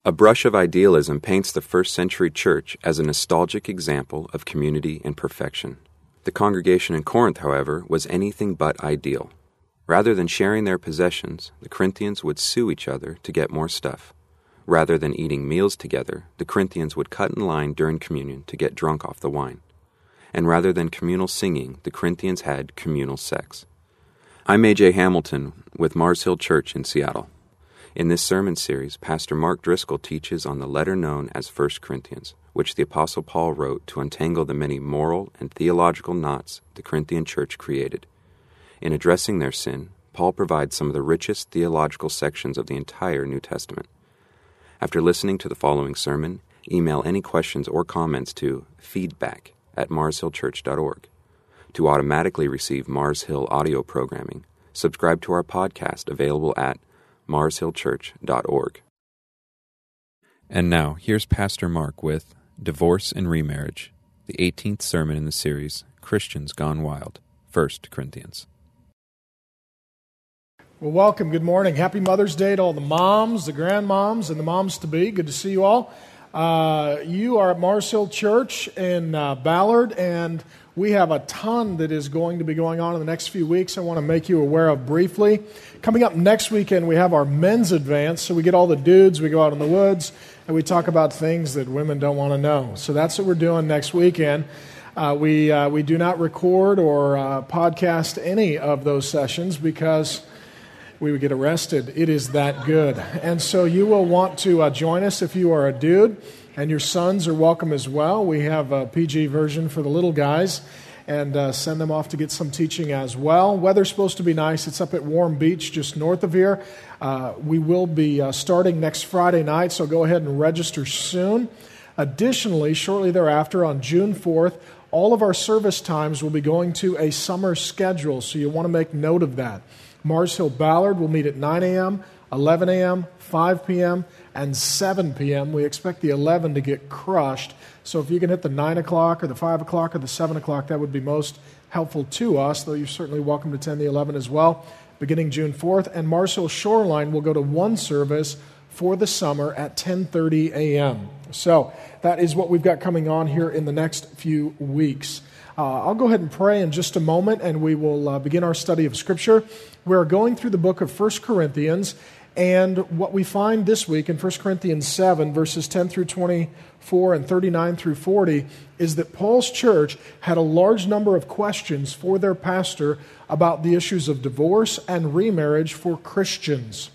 A brush of idealism paints the first-century church as a nostalgic example of community and perfection. The congregation in Corinth, however, was anything but ideal. Rather than sharing their possessions, the Corinthians would sue each other to get more stuff. Rather than eating meals together, the Corinthians would cut in line during communion to get drunk off the wine. And rather than communal singing, the Corinthians had communal sex. I'm A.J. Hamilton with Mars Hill Church in Seattle. In this sermon series, Pastor Mark Driscoll teaches on the letter known as 1 Corinthians, which the Apostle Paul wrote to untangle the many moral and theological knots the Corinthian church created. In addressing their sin, Paul provides some of the richest theological sections of the entire New Testament. After listening to the following sermon, email any questions or comments to feedback@marshillchurch.org. To automatically receive Mars Hill audio programming, subscribe to our podcast available at marshillchurch.org. And now, here's Pastor Mark with Divorce and Remarriage, the 18th sermon in the series, Christians Gone Wild, 1 Corinthians. Well, welcome. Good morning. Happy Mother's Day to all the moms, the grandmoms, and the moms-to-be. Good to see you all. You are at Mars Hill Church in Ballard, and we have a ton that is going to be going on in the next few weeks I want to make you aware of briefly. Coming up next weekend, we have our men's advance, so we get all the dudes, we go out in the woods, and we talk about things that women don't want to know. So that's what we're doing next weekend. We do not record or podcast any of those sessions because we would get arrested. It is that good. And so you will want to join us if you are a dude, and your sons are welcome as well. We have a PG version for the little guys, and send them off to get some teaching as well. Weather's supposed to be nice. It's up at Warm Beach, just north of here. We will be starting next Friday night, so go ahead and register soon. Additionally, shortly thereafter, on June 4th, all of our service times will be going to a summer schedule, so you want to make note of that. Mars Hill Ballard will meet at 9 a.m., 11 a.m., 5 p.m., and 7 p.m. We expect the 11 to get crushed. So if you can hit the 9 o'clock or the 5 o'clock or the 7 o'clock, that would be most helpful to us, though you're certainly welcome to attend the 11 as well, beginning June 4th. And Mars Hill Shoreline will go to one service for the summer at 10:30 a.m. So that is what we've got coming on here in the next few weeks. I'll go ahead and pray in just a moment, and we will begin our study of Scripture. We're going through the book of 1 Corinthians, and what we find this week in 1 Corinthians 7, verses 10 through 24 and 39 through 40, is that Paul's church had a large number of questions for their pastor about the issues of divorce and remarriage for Christians.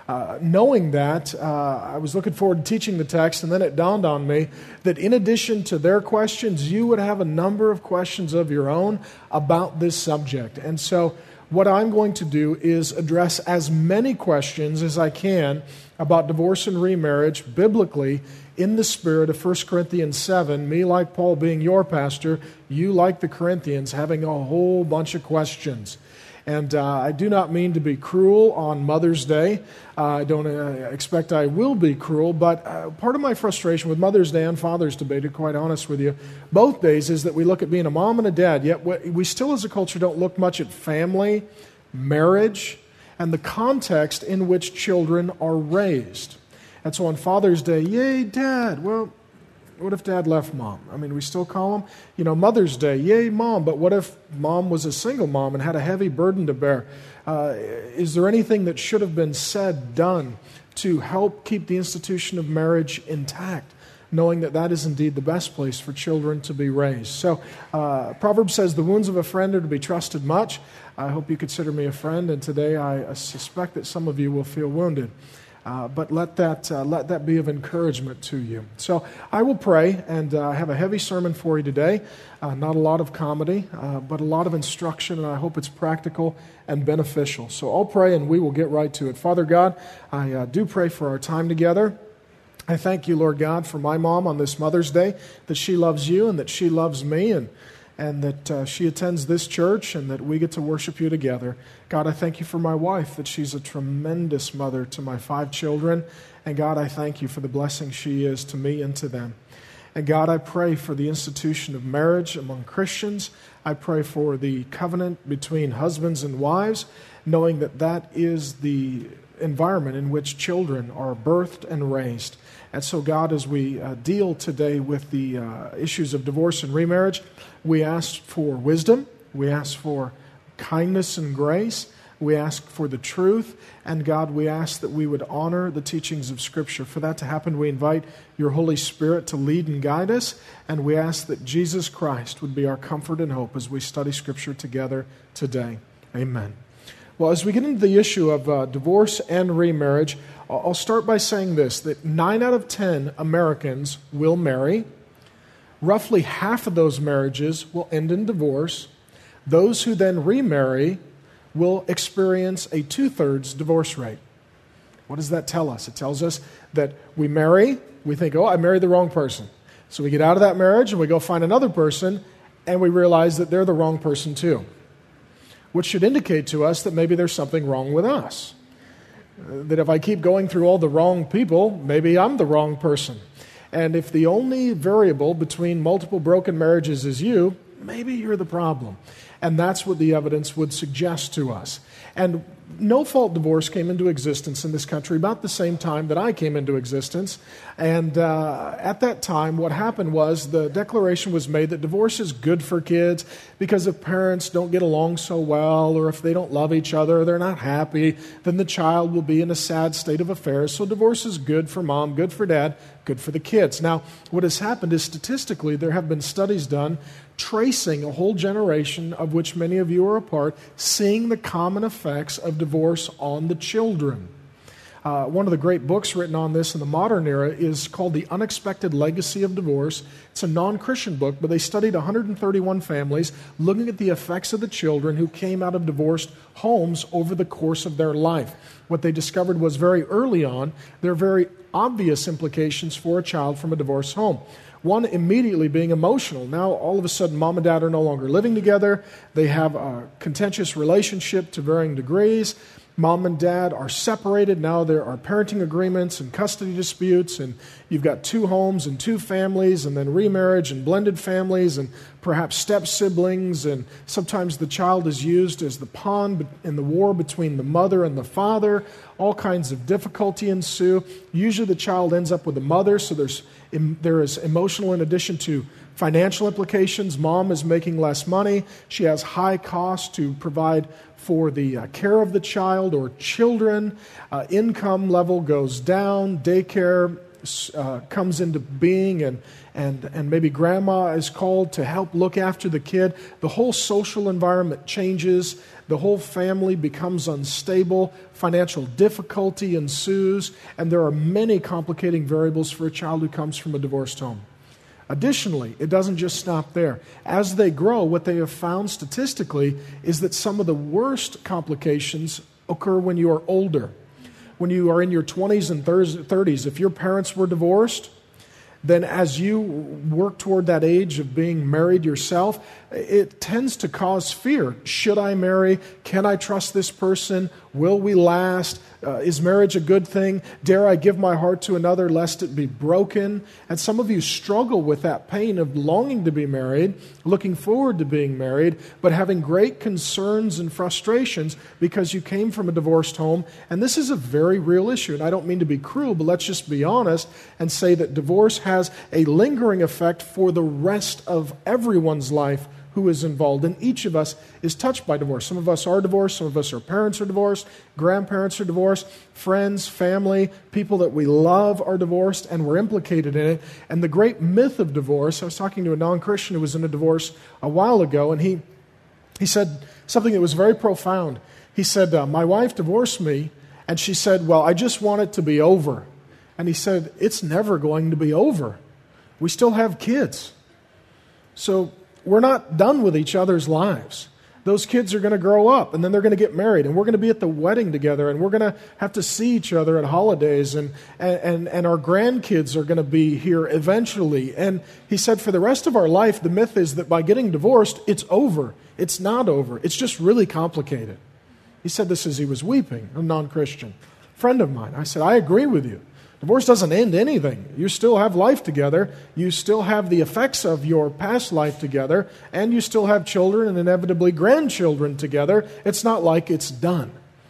Knowing that, I was looking forward to teaching the text, and then it dawned on me that in addition to their questions, you would have a number of questions of your own about this subject. And so what I'm going to do is address as many questions as I can about divorce and remarriage biblically in the spirit of 1 Corinthians 7, me like Paul being your pastor, you like the Corinthians having a whole bunch of questions. And I do not mean to be cruel on Mother's Day. I don't expect I will be cruel, but part of my frustration with Mother's Day and Father's Day, to be quite honest with you, both days is that we look at being a mom and a dad, yet we still as a culture don't look much at family, marriage, and the context in which children are raised. And so on Father's Day, yay, Dad. Well, what if Dad left Mom? I mean, we still call them, Mother's Day, yay, Mom. But what if Mom was a single mom and had a heavy burden to bear? Is there anything that should have been said, done, to help keep the institution of marriage intact, knowing that that is indeed the best place for children to be raised? So, Proverbs says, the wounds of a friend are to be trusted much. I hope you consider me a friend, and today I suspect that some of you will feel wounded. But let that be of encouragement to you. So I will pray, and I have a heavy sermon for you today. Not a lot of comedy, but a lot of instruction, and I hope it's practical and beneficial. So I'll pray, and we will get right to it. Father God, I do pray for our time together. I thank you, Lord God, for my mom on this Mother's Day, that she loves you and that she loves me, and that she attends this church and that we get to worship you together. God, I thank you for my wife, that she's a tremendous mother to my 5 children. And God, I thank you for the blessing she is to me and to them. And God, I pray for the institution of marriage among Christians. I pray for the covenant between husbands and wives, knowing that that is the environment in which children are birthed and raised. And so, God, as we deal today with the issues of divorce and remarriage, we ask for wisdom, we ask for kindness and grace, we ask for the truth, and God, we ask that we would honor the teachings of Scripture. For that to happen, we invite your Holy Spirit to lead and guide us, and we ask that Jesus Christ would be our comfort and hope as we study Scripture together today. Amen. Well, as we get into the issue of divorce and remarriage, I'll start by saying this, that 9 out of 10 Americans will marry. Roughly half of those marriages will end in divorce. Those who then remarry will experience a 2/3 divorce rate. What does that tell us? It tells us that we marry, we think, oh, I married the wrong person. So we get out of that marriage and we go find another person, and we realize that they're the wrong person too. Which should indicate to us that maybe there's something wrong with us. That if I keep going through all the wrong people, maybe I'm the wrong person. And if the only variable between multiple broken marriages is you, maybe you're the problem. And that's what the evidence would suggest to us. And no-fault divorce came into existence in this country about the same time that I came into existence. And at that time, what happened was the declaration was made that divorce is good for kids because if parents don't get along so well, or if they don't love each other, or they're not happy, then the child will be in a sad state of affairs. So divorce is good for mom, good for dad, good for the kids. Now, what has happened is statistically there have been studies done tracing a whole generation of which many of you are a part, seeing the common effects of divorce on the children. One of the great books written on this in the modern era is called The Unexpected Legacy of Divorce. It's a non-Christian book, but they studied 131 families looking at the effects of the children who came out of divorced homes over the course of their life. What they discovered was very early on, there are very obvious implications for a child from a divorced home. One, immediately being emotional. Now, all of a sudden, mom and dad are no longer living together. They have a contentious relationship to varying degrees. Mom and dad are separated. Now there are parenting agreements and custody disputes, and you've got 2 homes and 2 families, and then remarriage and blended families, and perhaps step-siblings, and sometimes the child is used as the pawn in the war between the mother and the father. All kinds of difficulty ensue. Usually the child ends up with the mother, so there is emotional in addition to financial implications. Mom is making less money. She has high costs to provide for the care of the child or children. Income level goes down. Daycare comes into being, and maybe grandma is called to help look after the kid. The whole social environment changes. The whole family becomes unstable. Financial difficulty ensues, and there are many complicating variables for a child who comes from a divorced home. Additionally, it doesn't just stop there. As they grow, what they have found statistically is that some of the worst complications occur when you are older. When you are in your 20s and 30s, if your parents were divorced, then as you work toward that age of being married yourself, it tends to cause fear. Should I marry? Can I trust this person? Will we last? Is marriage a good thing? Dare I give my heart to another lest it be broken? And some of you struggle with that pain of longing to be married, looking forward to being married, but having great concerns and frustrations because you came from a divorced home. And this is a very real issue. And I don't mean to be cruel, but let's just be honest and say that divorce has a lingering effect for the rest of everyone's life who is involved. And each of us is touched by divorce. Some of us are divorced. Some of us, our parents are divorced. Grandparents are divorced. Friends, family, people that we love are divorced, and we're implicated in it. And the great myth of divorce, I was talking to a non-Christian who was in a divorce a while ago, and he said something that was very profound. He said, my wife divorced me, and she said, well, I just want it to be over. And he said, it's never going to be over. We still have kids. So we're not done with each other's lives. Those kids are going to grow up, and then they're going to get married, and we're going to be at the wedding together, and we're going to have to see each other at holidays, and our grandkids are going to be here eventually. And he said for the rest of our life, the myth is that by getting divorced, it's over. It's not over. It's just really complicated. He said this as he was weeping, a non-Christian friend of mine. I said, I agree with you. Divorce doesn't end anything. You still have life together. You still have the effects of your past life together, and you still have children and inevitably grandchildren together. It's not like it's done.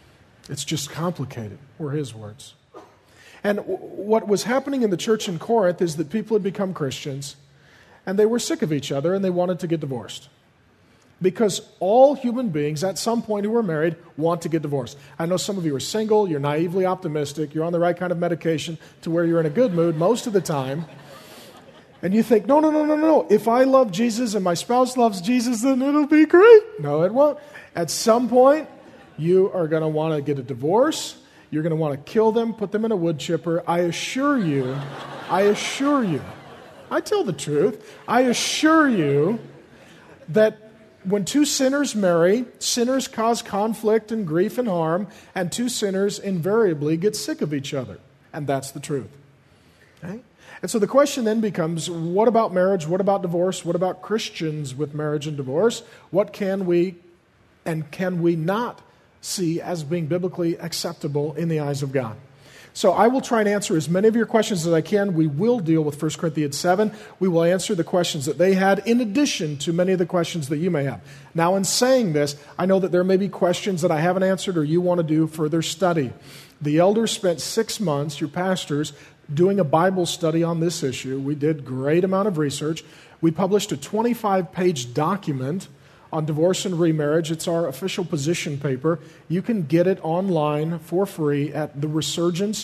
It's just complicated, were his words. And what was happening in the church in Corinth is that people had become Christians, and they were sick of each other, and they wanted to get divorced. Because all human beings, at some point who are married, want to get divorced. I know some of you are single, you're naively optimistic, you're on the right kind of medication to where you're in a good mood most of the time. And you think, no. If I love Jesus and my spouse loves Jesus, then it'll be great. No, it won't. At some point, you are going to want to get a divorce. You're going to want to kill them, put them in a wood chipper. I assure you, I tell the truth, I assure you that when two sinners marry, sinners cause conflict and grief and harm, and two sinners invariably get sick of each other. And that's the truth. Okay? And so the question then becomes, what about marriage? What about divorce? What about Christians with marriage and divorce? What can we and can we not see as being biblically acceptable in the eyes of God? So I will try and answer as many of your questions as I can. We will deal with 1 Corinthians 7. We will answer the questions that they had in addition to many of the questions that you may have. Now, in saying this, I know that there may be questions that I haven't answered or you want to do further study. The elders spent 6 months, your pastors, doing a Bible study on this issue. We did a great amount of research. We published a 25-page document on divorce and remarriage. It's our official position paper. You can get it online for free at The Resurgence,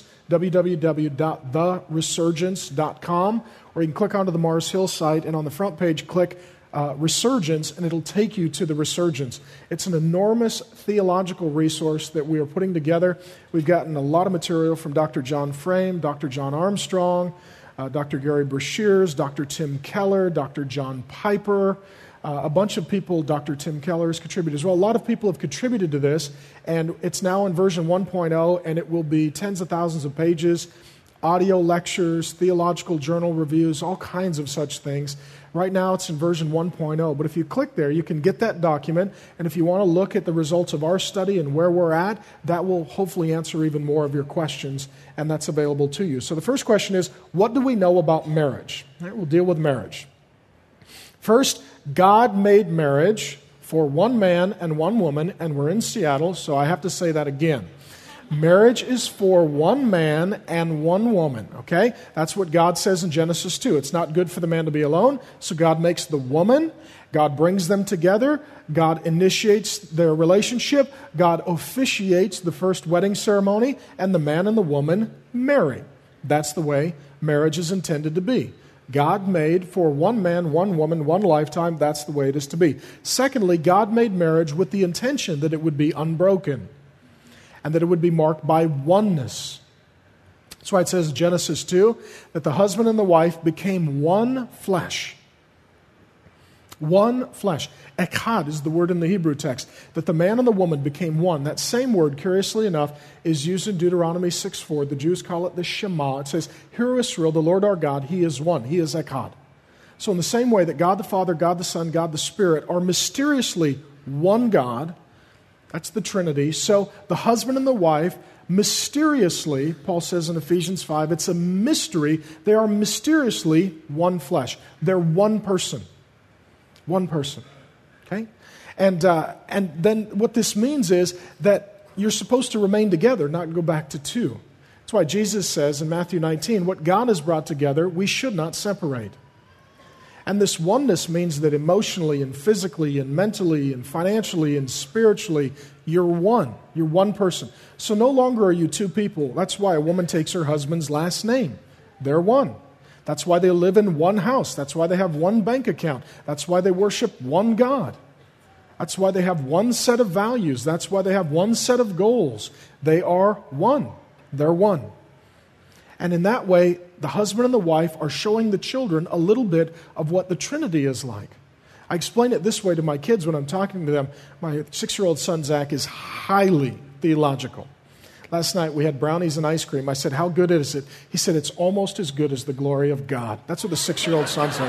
www.theresurgence.com, or you can click onto the Mars Hill site, and on the front page, click Resurgence, and it'll take you to The Resurgence. It's an enormous theological resource that we are putting together. We've gotten a lot of material from Dr. John Frame, Dr. John Armstrong, Dr. Gary Brashears, Dr. Tim Keller, Dr. John Piper, a bunch of people. Dr. Tim Keller has contributed as well. A lot of people have contributed to this, and it's now in version 1.0, and it will be tens of thousands of pages, audio lectures, theological journal reviews, all kinds of such things. Right now it's in version 1.0, but if you click there, you can get that document, and if you want to look at the results of our study and where we're at, that will hopefully answer even more of your questions, and that's available to you. So the first question is, what do we know about marriage? All right, we'll deal with marriage. First, God made marriage for one man and one woman, and we're in Seattle, so I have to say that again. Marriage is for one man and one woman, okay? That's what God says in Genesis 2. It's not good for the man to be alone, so God makes the woman, God brings them together, God initiates their relationship, God officiates the first wedding ceremony, and the man and the woman marry. That's the way marriage is intended to be. God made for one man, one woman, one lifetime. That's the way it is to be. Secondly, God made marriage with the intention that it would be unbroken and that it would be marked by oneness. That's why it says in Genesis 2 that the husband and the wife became one flesh. One flesh. Echad is the word in the Hebrew text, that the man and the woman became one. That same word, curiously enough, is used in Deuteronomy 6:4. The Jews call it the Shema. It says, "Hear, O Israel, the Lord our God, He is one." He is Echad. So in the same way that God the Father, God the Son, God the Spirit are mysteriously one God, that's the Trinity, so the husband and the wife mysteriously, Paul says in Ephesians 5, it's a mystery. They are mysteriously one flesh. They're one person. One person, okay? And then what this means is that you're supposed to remain together, not go back to two. That's why Jesus says in Matthew 19, what God has brought together, we should not separate. And this oneness means that emotionally and physically and mentally and financially and spiritually, you're one. You're one person. So no longer are you two people. That's why a woman takes her husband's last name. They're one. That's why they live in one house. That's why they have one bank account. That's why they worship one God. That's why they have one set of values. That's why they have one set of goals. They are one. They're one. And in that way, the husband and the wife are showing the children a little bit of what the Trinity is like. I explain it this way to my kids when I'm talking to them. My 6-year-old son, Zach, is highly theological. Last night we had brownies and ice cream. I said, how good is it? He said, it's almost as good as the glory of God. That's what the 6-year-old son said.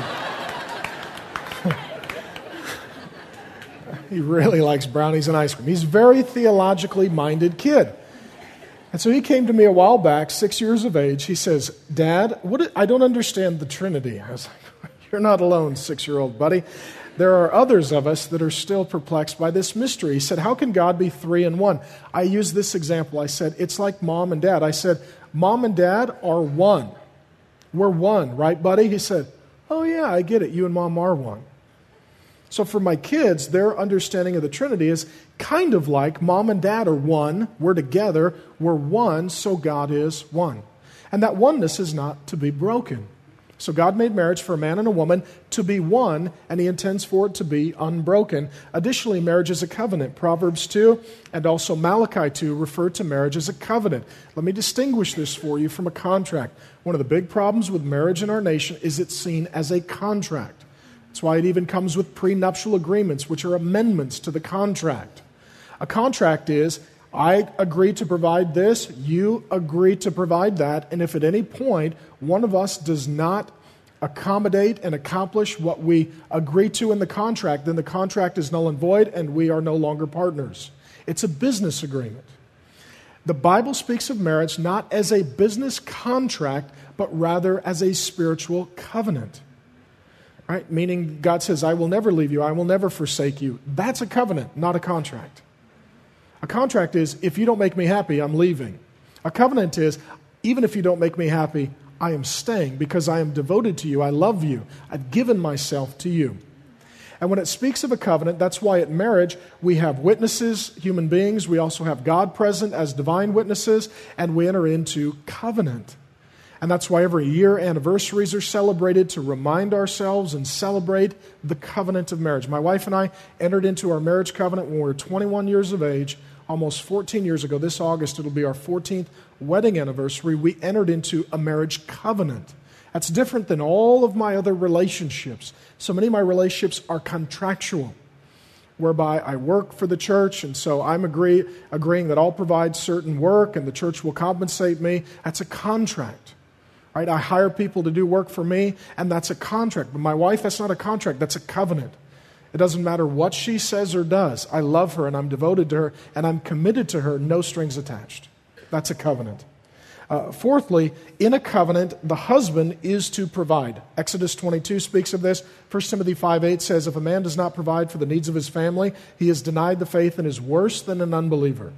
He really likes brownies and ice cream. He's a very theologically minded kid. And so he came to me a while back, 6 years of age. He says, Dad, I don't understand the Trinity. I was like, are You're not alone, 6-year-old buddy. There are others of us that are still perplexed by this mystery. He said, how can God be 3 in 1? I used this example. I said, it's like mom and dad. I said, mom and dad are one. We're one, right, buddy? He said, oh yeah, I get it. You and mom are one. So for my kids, their understanding of the Trinity is kind of like mom and dad are one. We're together. We're one, so God is one. And that oneness is not to be broken. So God made marriage for a man and a woman to be one, and He intends for it to be unbroken. Additionally, marriage is a covenant. Proverbs 2 and also Malachi 2 refer to marriage as a covenant. Let me distinguish this for you from a contract. One of the big problems with marriage in our nation is it's seen as a contract. That's why it even comes with prenuptial agreements, which are amendments to the contract. A contract is, I agree to provide this, you agree to provide that, and if at any point one of us does not accommodate and accomplish what we agree to in the contract, then the contract is null and void and we are no longer partners. It's a business agreement. The Bible speaks of marriage not as a business contract, but rather as a spiritual covenant. Right? Meaning God says, I will never leave you, I will never forsake you. That's a covenant, not a contract. A contract is, if you don't make me happy, I'm leaving. A covenant is, even if you don't make me happy, I am staying because I am devoted to you. I love you. I've given myself to you. And when it speaks of a covenant, that's why at marriage we have witnesses, human beings. We also have God present as divine witnesses, and we enter into covenant. And that's why every year anniversaries are celebrated to remind ourselves and celebrate the covenant of marriage. My wife and I entered into our marriage covenant when we were 21 years of age, almost 14 years ago. This August, it'll be our 14th wedding anniversary. We entered into a marriage covenant. That's different than all of my other relationships. So many of my relationships are contractual, whereby I work for the church, and so I'm agreeing that I'll provide certain work and the church will compensate me. That's a contract. Right? I hire people to do work for me, and that's a contract. But my wife, that's not a contract, that's a covenant. It doesn't matter what she says or does. I love her, and I'm devoted to her, and I'm committed to her, no strings attached. That's a covenant. Fourthly, in a covenant, the husband is to provide. Exodus 22 speaks of this. 1 Timothy 5:8 says, if a man does not provide for the needs of his family, he is denied the faith and is worse than an unbeliever.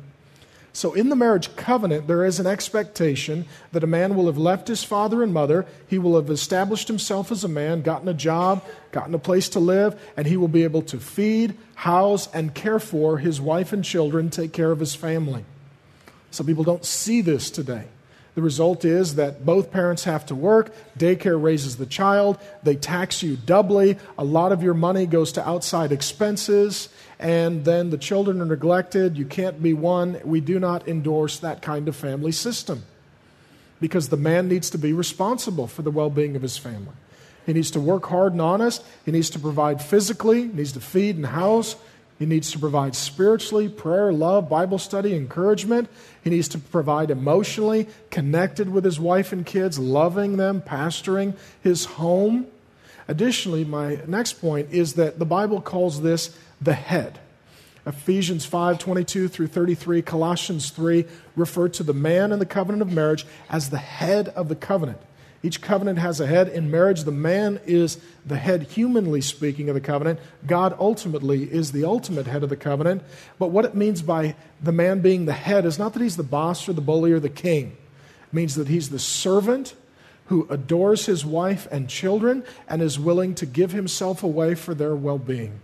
So in the marriage covenant, there is an expectation that a man will have left his father and mother, he will have established himself as a man, gotten a job, gotten a place to live, and he will be able to feed, house, and care for his wife and children, take care of his family. Some people don't see this today. The result is that both parents have to work, daycare raises the child, they tax you doubly, a lot of your money goes to outside expenses, and then the children are neglected, you can't be one. We do not endorse that kind of family system because the man needs to be responsible for the well-being of his family. He needs to work hard and honest, he needs to provide physically, he needs to feed and house, he needs to provide spiritually, prayer, love, Bible study, encouragement. He needs to provide emotionally, connected with his wife and kids, loving them, pastoring his home. Additionally, my next point is that the Bible calls this the head. Ephesians 5:22 through 33, Colossians 3 refer to the man in the covenant of marriage as the head of the covenant. Each covenant has a head. In marriage, the man is the head, humanly speaking, of the covenant. God ultimately is the ultimate head of the covenant. But what it means by the man being the head is not that he's the boss or the bully or the king. It means that he's the servant who adores his wife and children and is willing to give himself away for their well-being.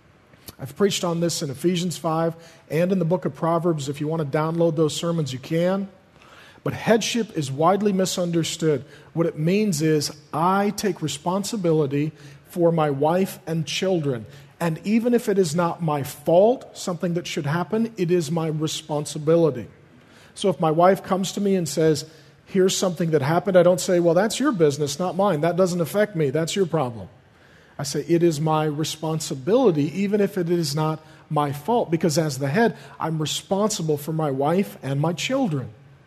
I've preached on this in Ephesians 5 and in the book of Proverbs. If you want to download those sermons, you can. But headship is widely misunderstood. What it means is I take responsibility for my wife and children. And even if it is not my fault, something that should happen, it is my responsibility. So if my wife comes to me and says, here's something that happened, I don't say, well, that's your business, not mine. That doesn't affect me. That's your problem. I say, it is my responsibility, even if it is not my fault, because as the head, I'm responsible for my wife and my children.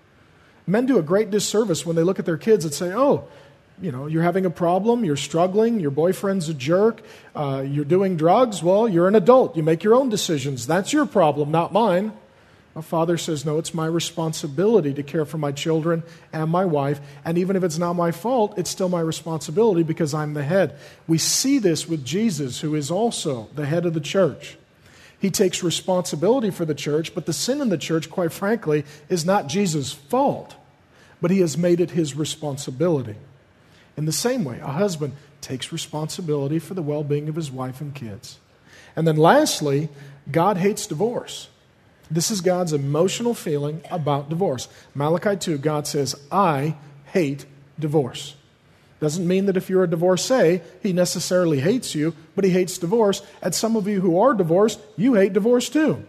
Men do a great disservice when they look at their kids and say, oh, you know, you're having a problem, you're struggling, your boyfriend's a jerk, you're doing drugs. Well, you're an adult. You make your own decisions. That's your problem, not mine. A father says, no, it's my responsibility to care for my children and my wife, and even if it's not my fault, it's still my responsibility because I'm the head. We see this with Jesus, who is also the head of the church. He takes responsibility for the church, but the sin in the church, quite frankly, is not Jesus' fault, but he has made it his responsibility. In the same way, a husband takes responsibility for the well-being of his wife and kids. And then lastly, God hates divorce. This is God's emotional feeling about divorce. Malachi 2, God says, I hate divorce. Doesn't mean that if you're a divorcee, he necessarily hates you, but he hates divorce. And some of you who are divorced, you hate divorce too.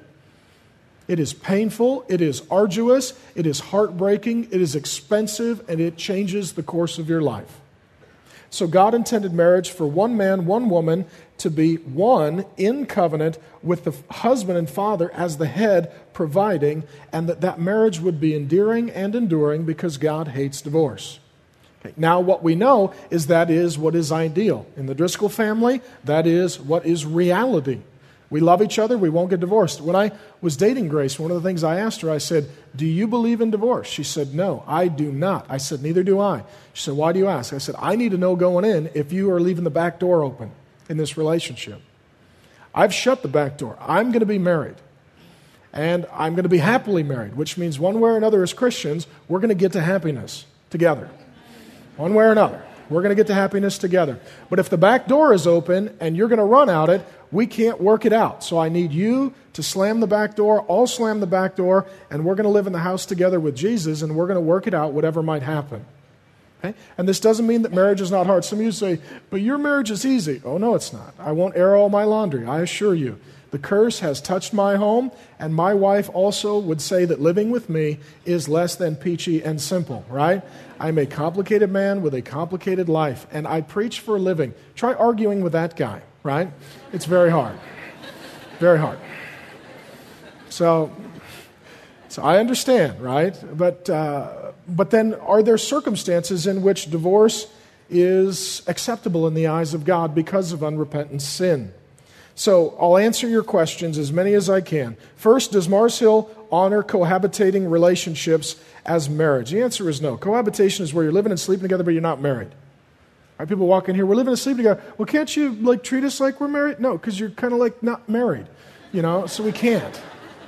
It is painful, it is arduous, it is heartbreaking, it is expensive, and it changes the course of your life. So God intended marriage for one man, one woman, to be one in covenant with the husband and father as the head providing, and that marriage would be endearing and enduring because God hates divorce. Okay, now what we know is that is what is ideal. In the Driscoll family, that is what is reality. We love each other, we won't get divorced. When I was dating Grace, one of the things I asked her, I said, do you believe in divorce? She said, no, I do not. I said, neither do I. She said, why do you ask? I said, I need to know going in if you are leaving the back door open in this relationship. I've shut the back door. I'm going to be married. And I'm going to be happily married, which means one way or another as Christians, we're going to get to happiness together. One way or another. We're going to get to happiness together. But if the back door is open and you're going to run out it, we can't work it out. So I need you to slam the back door, I'll slam the back door, and we're going to live in the house together with Jesus, and we're going to work it out, whatever might happen. Okay? And this doesn't mean that marriage is not hard. Some of you say, but your marriage is easy. Oh, no, it's not. I won't air all my laundry, I assure you. The curse has touched my home, and my wife also would say that living with me is less than peachy and simple, right? I'm a complicated man with a complicated life, and I preach for a living. Try arguing with that guy, right? It's very hard. Very hard. So I understand, right? But then are there circumstances in which divorce is acceptable in the eyes of God because of unrepentant sin? So I'll answer your questions, as many as I can. First, does Mars Hill honor cohabitating relationships as marriage? The answer is no. Cohabitation is where you're living and sleeping together, but you're not married. Right? People walk in here, we're living and sleeping together. Well, can't you treat us like we're married? No, because you're kind of not married, so we can't.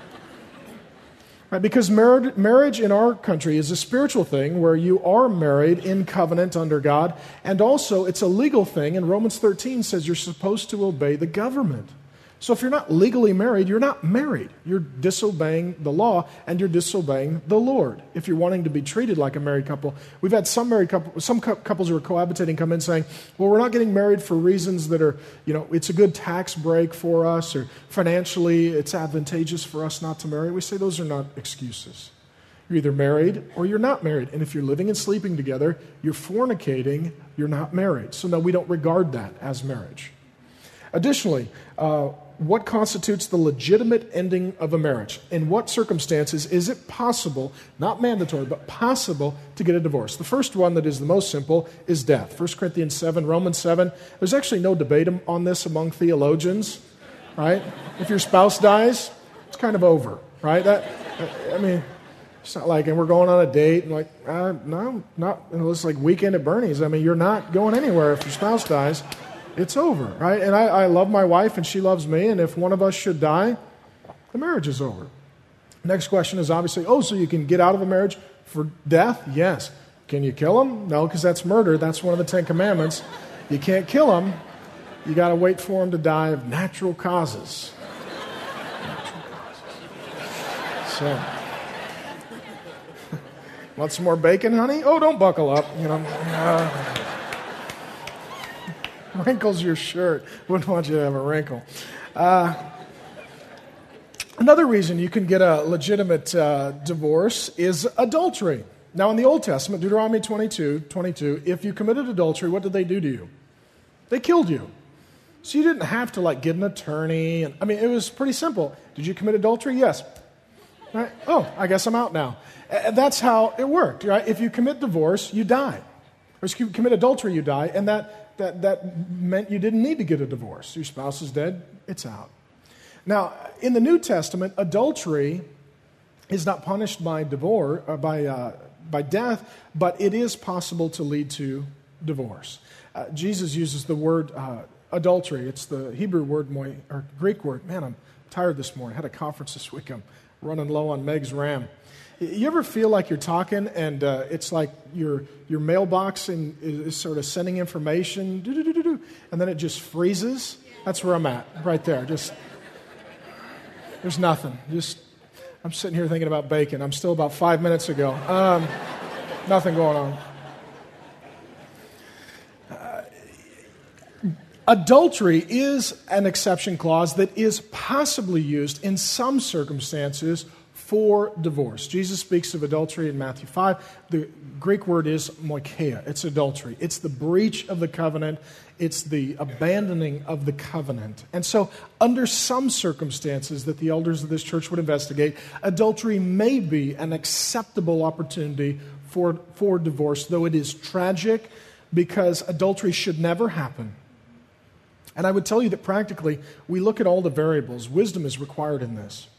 Right? Because marriage in our country is a spiritual thing where you are married in covenant under God, and also it's a legal thing, and Romans 13 says you're supposed to obey the government. So if you're not legally married, you're not married. You're disobeying the law, and you're disobeying the Lord if you're wanting to be treated like a married couple. We've had some couples who are cohabitating come in saying, well, we're not getting married for reasons that are, it's a good tax break for us, or financially it's advantageous for us not to marry. We say those are not excuses. You're either married or you're not married. And if you're living and sleeping together, you're fornicating, you're not married. So no, we don't regard that as marriage. Additionally, what constitutes the legitimate ending of a marriage? In what circumstances is it possible, not mandatory, but possible to get a divorce? The first one that is the most simple is death. 1 Corinthians 7, Romans 7. There's actually no debate on this among theologians, right? If your spouse dies, it's kind of over, right? It's not like, and we're going on a date, and no, not, it's like Weekend at Bernie's. You're not going anywhere if your spouse dies. It's over, right? And I love my wife, and she loves me, and if one of us should die, the marriage is over. Next question is obviously, so you can get out of a marriage for death? Yes. Can you kill him? No, because that's murder. That's one of the 10 Commandments. You can't kill him. You got to wait for him to die of natural causes. So, want some more bacon, honey? Oh, don't buckle up. Wrinkles your shirt. Wouldn't want you to have a wrinkle. Another reason you can get a legitimate divorce is adultery. Now, in the Old Testament, Deuteronomy 22, if you committed adultery, what did they do to you? They killed you. So you didn't have to get an attorney. It was pretty simple. Did you commit adultery? Yes. Right? Oh, I guess I'm out now. That's how it worked. Right? If you commit divorce, you die. Or if you commit adultery, you die. And that meant you didn't need to get a divorce. Your spouse is dead, it's out. Now, in the New Testament, adultery is not punished by divorce, by death, but it is possible to lead to divorce. Jesus uses the word adultery. It's the Hebrew word, or Greek word. Man, I'm tired this morning. I had a conference this week. I'm running low on Meg's RAM. You ever feel like you're talking and it's like your mailbox is sort of sending information, and then it just freezes? That's where I'm at, right there. Just there's nothing. I'm sitting here thinking about bacon. I'm still about 5 minutes ago. Nothing going on. Adultery is an exception clause that is possibly used in some circumstances for divorce. Jesus speaks of adultery in Matthew 5. The Greek word is moikeia. It's adultery. It's the breach of the covenant. It's the abandoning of the covenant. And so, under some circumstances that the elders of this church would investigate, adultery may be an acceptable opportunity for divorce, though it is tragic because adultery should never happen. And I would tell you that practically, we look at all the variables. Wisdom is required in this.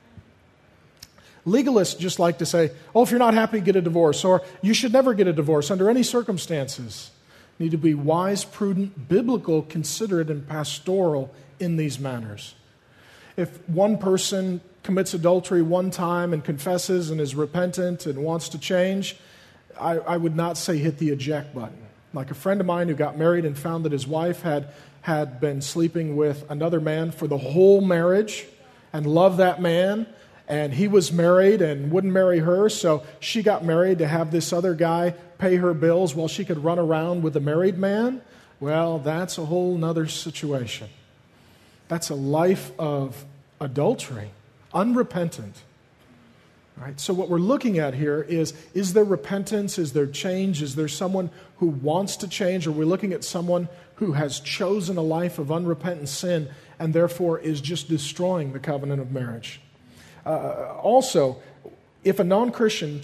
Legalists just like to say, oh, if you're not happy, get a divorce, or you should never get a divorce under any circumstances. You need to be wise, prudent, biblical, considerate, and pastoral in these matters. If one person commits adultery one time and confesses and is repentant and wants to change, I would not say hit the eject button. Like a friend of mine who got married and found that his wife had been sleeping with another man for the whole marriage and loved that man, and he was married and wouldn't marry her, so she got married to have this other guy pay her bills while she could run around with a married man. Well, that's a whole nother situation. That's a life of adultery, unrepentant. Right? So what we're looking at here is there repentance? Is there change? Is there someone who wants to change? Or are we looking at someone who has chosen a life of unrepentant sin and therefore is just destroying the covenant of marriage? Also, if a non-Christian,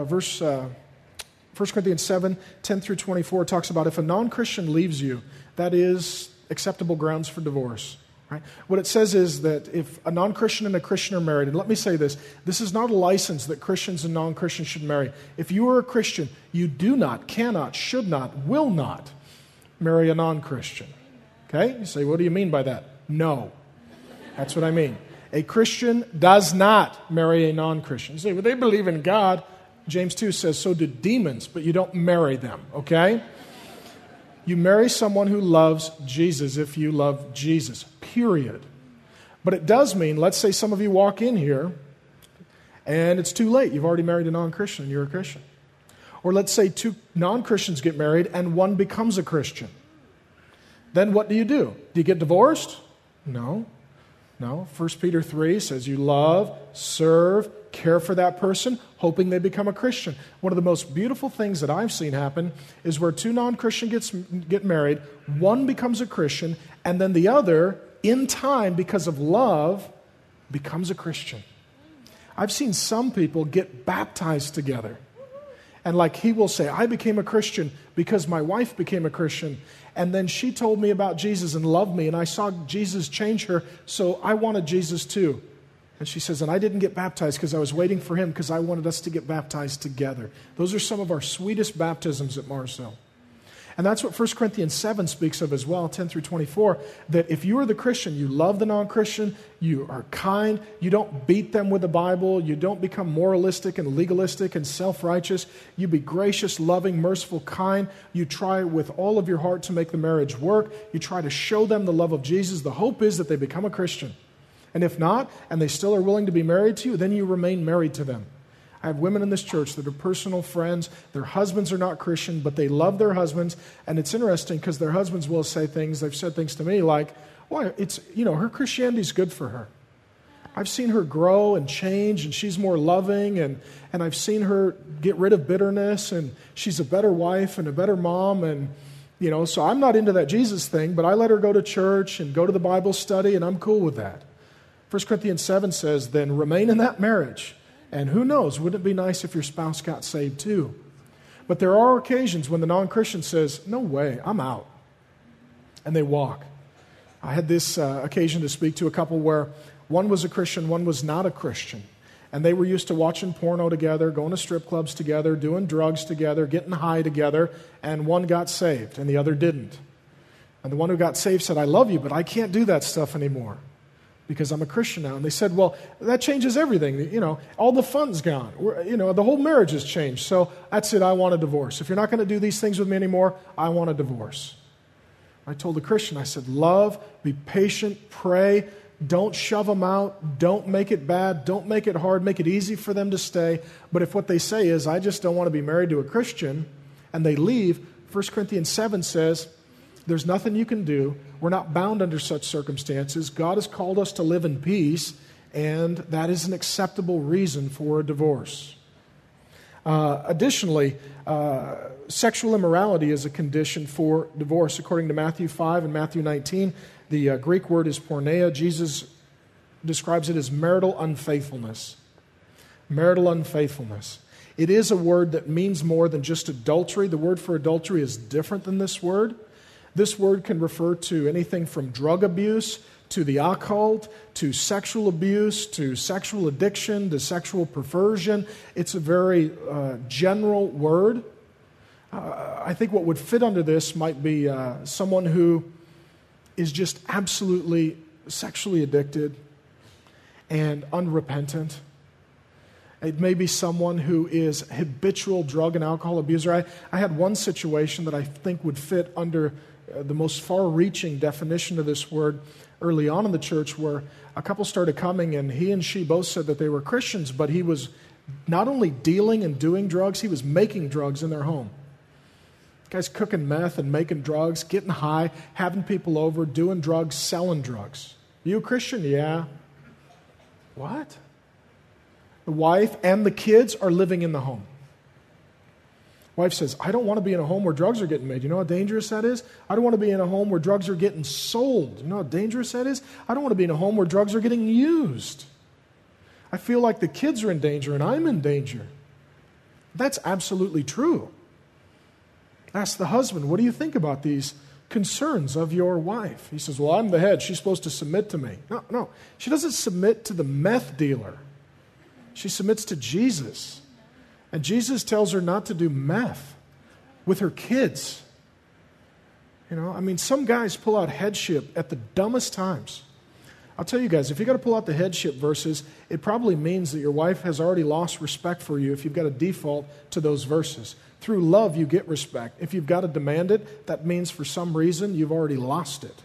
1 Corinthians 7, 10 through 24 talks about if a non-Christian leaves you, that is acceptable grounds for divorce. Right? What it says is that if a non-Christian and a Christian are married, and let me say this is not a license that Christians and non-Christians should marry. If you are a Christian, you do not, cannot, should not, will not marry a non-Christian. Okay? You say, what do you mean by that? No. That's what I mean. A Christian does not marry a non-Christian. You say, well, they believe in God. James 2 says, so do demons, but you don't marry them, okay? You marry someone who loves Jesus if you love Jesus, period. But it does mean, let's say some of you walk in here and it's too late. You've already married a non-Christian and you're a Christian. Or let's say two non-Christians get married and one becomes a Christian. Then what do? Do you get divorced? No. 1 Peter 3 says you love, serve, care for that person, hoping they become a Christian. One of the most beautiful things that I've seen happen is where two non-Christians get married, one becomes a Christian, and then the other, in time, because of love, becomes a Christian. I've seen some people get baptized together. And like he will say, I became a Christian because my wife became a Christian. And then she told me about Jesus and loved me. And I saw Jesus change her. So I wanted Jesus too. And she says, and I didn't get baptized because I was waiting for him because I wanted us to get baptized together. Those are some of our sweetest baptisms at Mars Hill. And that's what 1 Corinthians 7 speaks of as well, 10 through 24, that if you are the Christian, you love the non-Christian, you are kind, you don't beat them with the Bible, you don't become moralistic and legalistic and self-righteous, you be gracious, loving, merciful, kind, you try with all of your heart to make the marriage work, you try to show them the love of Jesus. The hope is that they become a Christian. And if not, and they still are willing to be married to you, then you remain married to them. I have women in this church that are personal friends. Their husbands are not Christian, but they love their husbands. And it's interesting because their husbands will say things, they've said things to me like, well, her Christianity is good for her. I've seen her grow and change, and she's more loving, and I've seen her get rid of bitterness, and she's a better wife and a better mom, and so I'm not into that Jesus thing, but I let her go to church and go to the Bible study, and I'm cool with that. 1 Corinthians 7 says, then remain in that marriage. And who knows, wouldn't it be nice if your spouse got saved too? But there are occasions when the non-Christian says, no way, I'm out. And they walk. I had this occasion to speak to a couple where one was a Christian, one was not a Christian. And they were used to watching porno together, going to strip clubs together, doing drugs together, getting high together, and one got saved and the other didn't. And the one who got saved said, I love you, but I can't do that stuff anymore because I'm a Christian now. And they said, well, that changes everything. You know, all the fun's gone. The whole marriage has changed. So that's it, I want a divorce. If you're not going to do these things with me anymore, I want a divorce. I told the Christian, I said, love, be patient, pray. Don't shove them out. Don't make it bad. Don't make it hard. Make it easy for them to stay. But if what they say is, I just don't want to be married to a Christian, and they leave, 1 Corinthians 7 says, there's nothing you can do. We're not bound under such circumstances. God has called us to live in peace, and that is an acceptable reason for a divorce. Additionally, sexual immorality is a condition for divorce. According to Matthew 5 and Matthew 19, the Greek word is porneia. Jesus describes it as marital unfaithfulness. Marital unfaithfulness. It is a word that means more than just adultery. The word for adultery is different than this word. This word can refer to anything from drug abuse to the occult, to sexual abuse, to sexual addiction, to sexual perversion. It's a very general word. I think what would fit under this might be someone who is just absolutely sexually addicted and unrepentant. It may be someone who is habitual drug and alcohol abuser. I had one situation that I think would fit under the most far-reaching definition of this word early on in the church, where a couple started coming and he and she both said that they were Christians, but he was not only dealing and doing drugs, he was making drugs in their home. Guy's cooking meth and making drugs, getting high, having people over, doing drugs, selling drugs. You a Christian? Yeah. What? The wife and the kids are living in the home. Wife says, I don't want to be in a home where drugs are getting made. You know how dangerous that is? I don't want to be in a home where drugs are getting sold. You know how dangerous that is? I don't want to be in a home where drugs are getting used. I feel like the kids are in danger and I'm in danger. That's absolutely true. Ask the husband, what do you think about these concerns of your wife? He says, well, I'm the head. She's supposed to submit to me. No. She doesn't submit to the meth dealer. She submits to Jesus. And Jesus tells her not to do meth with her kids. Some guys pull out headship at the dumbest times. I'll tell you guys, if you've got to pull out the headship verses, it probably means that your wife has already lost respect for you if you've got to default to those verses. Through love, you get respect. If you've got to demand it, that means for some reason you've already lost it.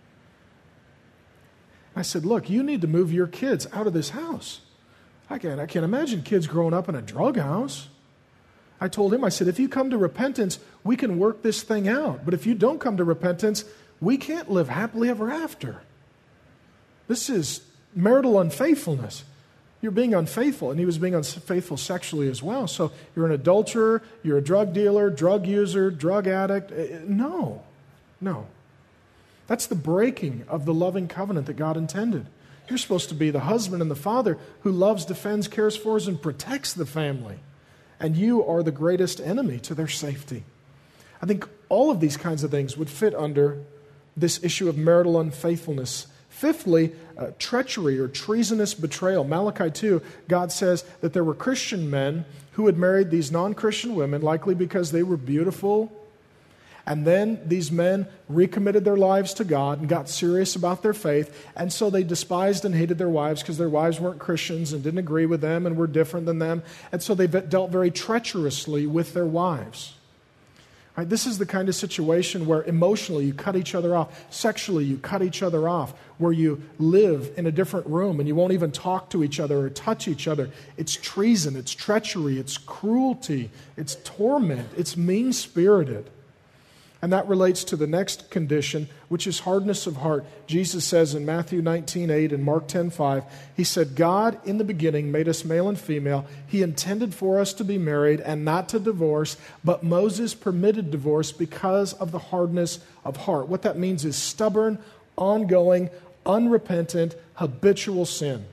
I said, look, you need to move your kids out of this house. I can't imagine kids growing up in a drug house. I told him, I said, if you come to repentance, we can work this thing out. But if you don't come to repentance, we can't live happily ever after. This is marital unfaithfulness. You're being unfaithful, and he was being unfaithful sexually as well. So you're an adulterer, you're a drug dealer, drug user, drug addict. No. That's the breaking of the loving covenant that God intended. You're supposed to be the husband and the father who loves, defends, cares for, and protects the family. And you are the greatest enemy to their safety. I think all of these kinds of things would fit under this issue of marital unfaithfulness. Fifthly, treachery or treasonous betrayal. Malachi 2, God says that there were Christian men who had married these non-Christian women, likely because they were beautiful. And then these men recommitted their lives to God and got serious about their faith. And so they despised and hated their wives because their wives weren't Christians and didn't agree with them and were different than them. And so they dealt very treacherously with their wives. Right, this is the kind of situation where emotionally you cut each other off, sexually you cut each other off, where you live in a different room and you won't even talk to each other or touch each other. It's treason, it's treachery, it's cruelty, it's torment, it's mean-spirited. And that relates to the next condition, which is hardness of heart. Jesus says in Matthew 19:8 and Mark 10:5, he said, God in the beginning made us male and female. He intended for us to be married and not to divorce, but Moses permitted divorce because of the hardness of heart. What that means is stubborn, ongoing, unrepentant, habitual sin.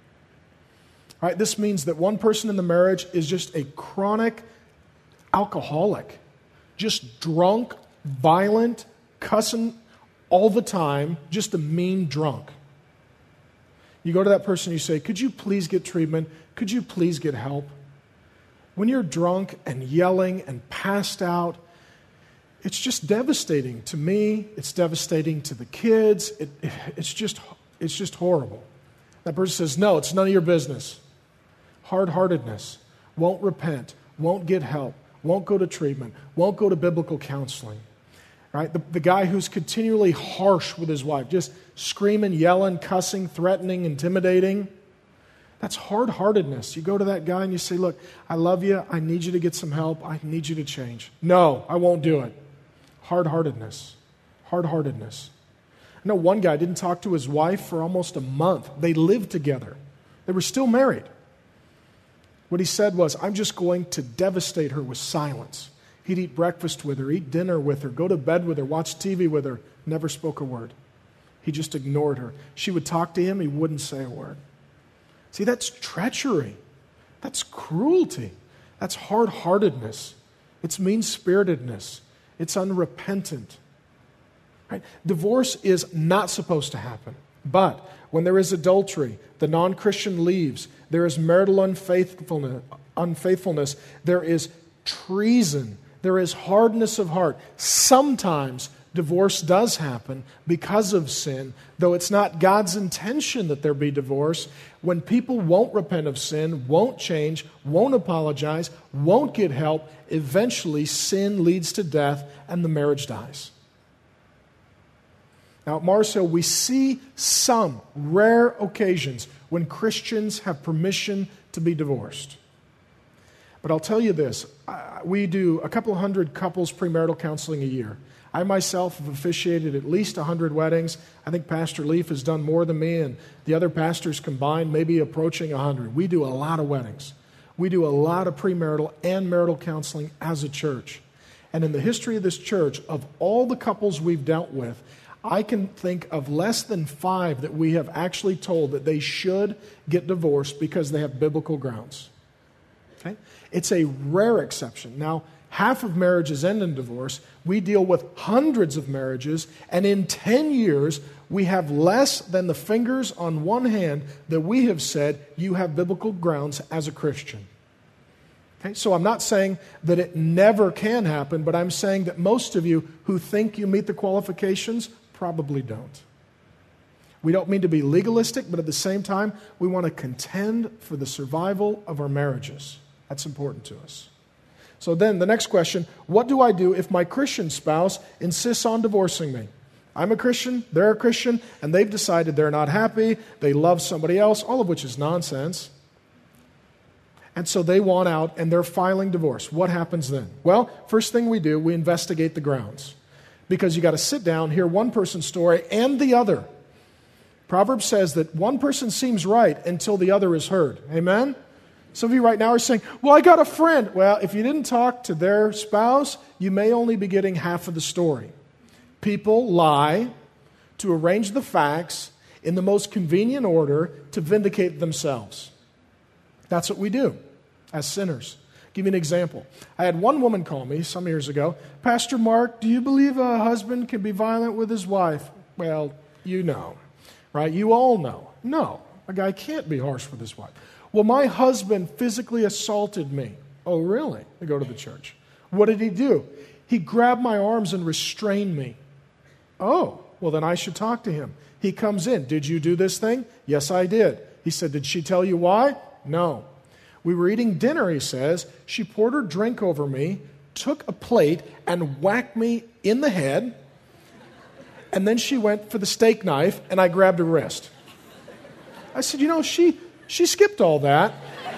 All right, this means that one person in the marriage is just a chronic alcoholic, just drunk, violent, cussing all the time, just a mean drunk. You go to that person, you say, could you please get treatment? Could you please get help? When you're drunk and yelling and passed out, it's just devastating to me. It's devastating to the kids. It's just horrible. That person says, no, it's none of your business. Hard-heartedness, won't repent, won't get help, won't go to treatment, won't go to biblical counseling. Right? The guy who's continually harsh with his wife, just screaming, yelling, cussing, threatening, intimidating. That's hard-heartedness. You go to that guy and you say, look, I love you. I need you to get some help. I need you to change. No, I won't do it. Hard-heartedness. Hard-heartedness. I know one guy didn't talk to his wife for almost a month. They lived together. They were still married. What he said was, I'm just going to devastate her with silence. He'd eat breakfast with her, eat dinner with her, go to bed with her, watch TV with her, never spoke a word. He just ignored her. She would talk to him, he wouldn't say a word. See, that's treachery. That's cruelty. That's hard-heartedness. It's mean-spiritedness. It's unrepentant. Right? Divorce is not supposed to happen. But when there is adultery, the non-Christian leaves, there is marital unfaithfulness, there is treason, there is hardness of heart. Sometimes divorce does happen because of sin, though it's not God's intention that there be divorce. When people won't repent of sin, won't change, won't apologize, won't get help, eventually sin leads to death and the marriage dies. Now at Mars Hill, we see some rare occasions when Christians have permission to be divorced. But I'll tell you this, we do a couple hundred couples premarital counseling a year. I myself have officiated at least 100 weddings. I think Pastor Leaf has done more than me, and the other pastors combined maybe approaching 100. We do a lot of weddings. We do a lot of premarital and marital counseling as a church. And in the history of this church, of all the couples we've dealt with, I can think of less than 5 that we have actually told that they should get divorced because they have biblical grounds. Okay? It's a rare exception. Now, half of marriages end in divorce. We deal with hundreds of marriages, and in 10 years, we have less than the fingers on one hand that we have said you have biblical grounds as a Christian. Okay? So I'm not saying that it never can happen, but I'm saying that most of you who think you meet the qualifications probably don't. We don't mean to be legalistic, but at the same time, we want to contend for the survival of our marriages. That's important to us. So then the next question, what do I do if my Christian spouse insists on divorcing me? I'm a Christian, they're a Christian, and they've decided they're not happy, they love somebody else, all of which is nonsense. And so they want out and they're filing divorce. What happens then? Well, first thing we do, we investigate the grounds. Because you got to sit down, hear one person's story and the other. Proverbs says that one person seems right until the other is heard. Amen? Some of you right now are saying, well, I got a friend. Well, if you didn't talk to their spouse, you may only be getting half of the story. People lie to arrange the facts in the most convenient order to vindicate themselves. That's what we do as sinners. I'll give you an example. I had one woman call me some years ago, Pastor Mark, do you believe a husband can be violent with his wife? Well, you know, right? You all know. No, a guy can't be harsh with his wife. Well, my husband physically assaulted me. Oh, really? I go to the church. What did he do? He grabbed my arms and restrained me. Oh, well, then I should talk to him. He comes in. Did you do this thing? Yes, I did. He said, did she tell you why? No. We were eating dinner, he says. She poured her drink over me, took a plate, and whacked me in the head. And then she went for the steak knife, and I grabbed her wrist. I said, you know, she skipped all that.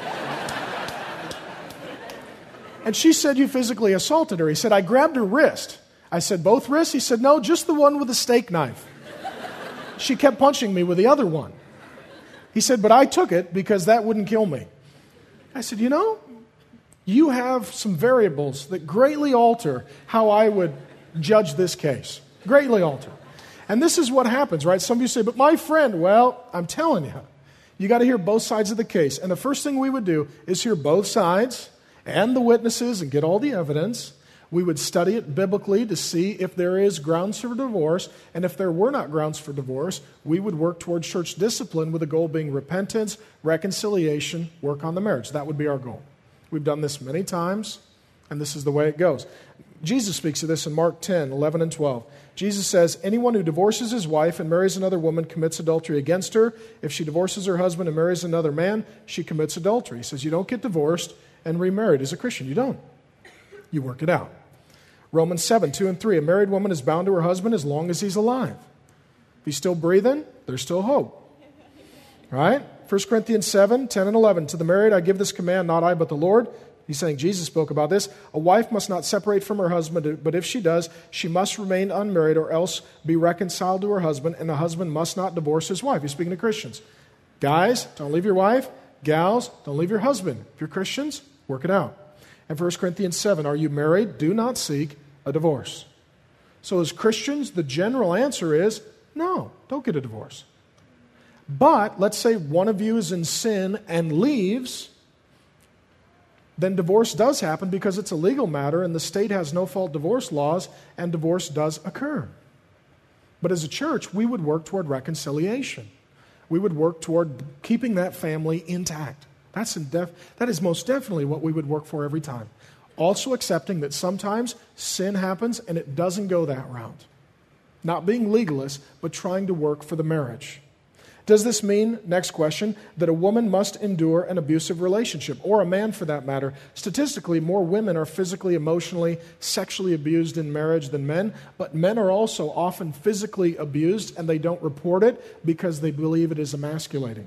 And she said you physically assaulted her. He said, I grabbed her wrist. I said, both wrists? He said, no, just the one with the steak knife. She kept punching me with the other one. He said, but I took it because that wouldn't kill me. I said, you know, you have some variables that greatly alter how I would judge this case. Greatly alter. And this is what happens, right? Some of you say, but my friend, well, I'm telling you, you got to hear both sides of the case. And the first thing we would do is hear both sides and the witnesses and get all the evidence. We would study it biblically to see if there is grounds for divorce, and if there were not grounds for divorce, we would work toward church discipline with the goal being repentance, reconciliation, work on the marriage. That would be our goal. We've done this many times, and this is the way it goes. Jesus speaks of this in Mark 10, 11 and 12. Jesus says, anyone who divorces his wife and marries another woman commits adultery against her. If she divorces her husband and marries another man, she commits adultery. He says you don't get divorced and remarried as a Christian. You don't. You work it out. Romans 7, 2 and 3. A married woman is bound to her husband as long as he's alive. If he's still breathing, there's still hope. Right? 1 Corinthians 7, 10 and 11. To the married I give this command, not I but the Lord. He's saying Jesus spoke about this. A wife must not separate from her husband, but if she does, she must remain unmarried or else be reconciled to her husband, and a husband must not divorce his wife. He's speaking to Christians. Guys, don't leave your wife. Gals, don't leave your husband. If you're Christians, work it out. And 1 Corinthians 7, are you married? Do not seek a divorce. So as Christians, the general answer is, no, don't get a divorce. But let's say one of you is in sin and leaves, then divorce does happen because it's a legal matter and the state has no-fault divorce laws, and divorce does occur. But as a church, we would work toward reconciliation. We would work toward keeping that family intact. That is most definitely what we would work for every time. Also accepting that sometimes sin happens and it doesn't go that route. Not being legalist, but trying to work for the marriage. Does this mean, next question, that a woman must endure an abusive relationship, or a man for that matter? Statistically, more women are physically, emotionally, sexually abused in marriage than men, but men are also often physically abused and they don't report it because they believe it is emasculating.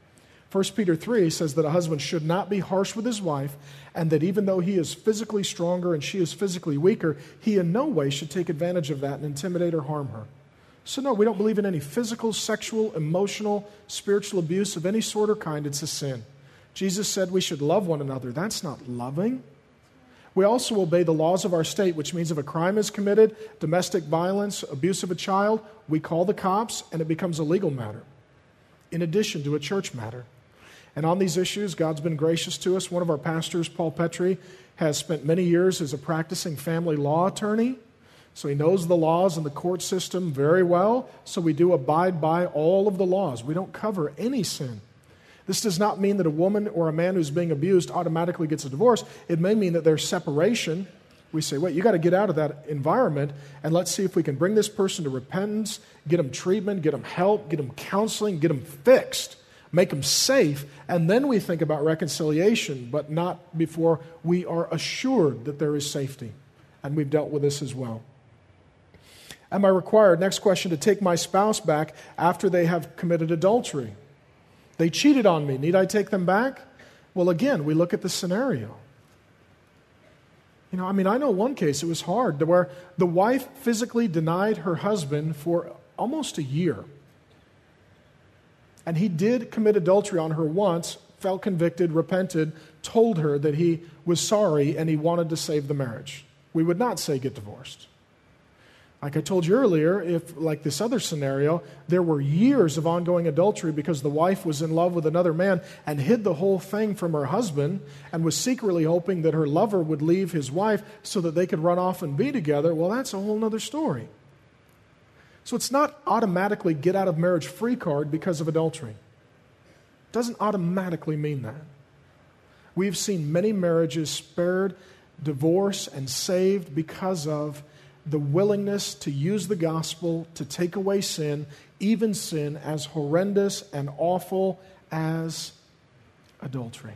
1 Peter 3 says that a husband should not be harsh with his wife, and that even though he is physically stronger and she is physically weaker, he in no way should take advantage of that and intimidate or harm her. So no, we don't believe in any physical, sexual, emotional, spiritual abuse of any sort or kind. It's a sin. Jesus said we should love one another. That's not loving. We also obey the laws of our state, which means if a crime is committed, domestic violence, abuse of a child, we call the cops and it becomes a legal matter, in addition to a church matter. And on these issues, God's been gracious to us. One of our pastors, Paul Petrie, has spent many years as a practicing family law attorney. So he knows the laws and the court system very well. So we do abide by all of the laws. We don't cover any sin. This does not mean that a woman or a man who's being abused automatically gets a divorce. It may mean that there's separation. We say, wait, you got to get out of that environment, and let's see if we can bring this person to repentance, get them treatment, get them help, get them counseling, get them fixed. Make them safe, and then we think about reconciliation, but not before we are assured that there is safety. And we've dealt with this as well. Am I required, next question, to take my spouse back after they have committed adultery? They cheated on me. Need I take them back? Well, again, we look at the scenario. I know one case, it was hard, where the wife physically denied her husband for almost a year. And he did commit adultery on her once, felt convicted, repented, told her that he was sorry and he wanted to save the marriage. We would not say get divorced. Like I told you earlier, if, like this other scenario, there were years of ongoing adultery because the wife was in love with another man and hid the whole thing from her husband and was secretly hoping that her lover would leave his wife so that they could run off and be together, well, that's a whole other story. So it's not automatically get out of marriage free card because of adultery. It doesn't automatically mean that. We've seen many marriages spared divorce and saved because of the willingness to use the gospel to take away sin, even sin as horrendous and awful as adultery.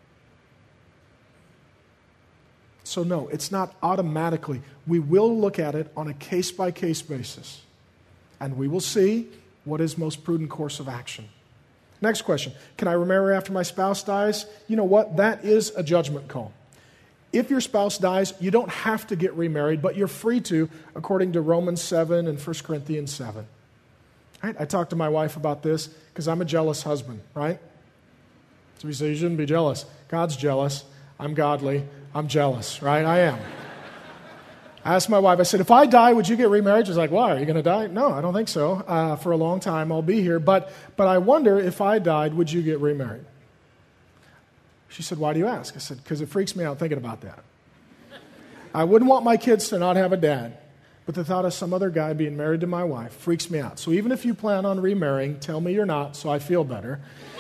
So no, it's not automatically. We will look at it on a case-by-case basis. And we will see what is most prudent course of action. Next question. Can I remarry after my spouse dies? You know what? That is a judgment call. If your spouse dies, you don't have to get remarried, but you're free to, according to Romans 7 and 1 Corinthians 7. Right? I talked to my wife about this because I'm a jealous husband, right? So we say you shouldn't be jealous. God's jealous. I'm godly. I'm jealous, right? I am. I asked my wife, I said, if I die, would you get remarried? She's like, why? Are you going to die? No, I don't think so. For a long time, I'll be here. But I wonder, if I died, would you get remarried? She said, why do you ask? I said, because it freaks me out thinking about that. I wouldn't want my kids to not have a dad. But the thought of some other guy being married to my wife freaks me out. So even if you plan on remarrying, tell me you're not so I feel better.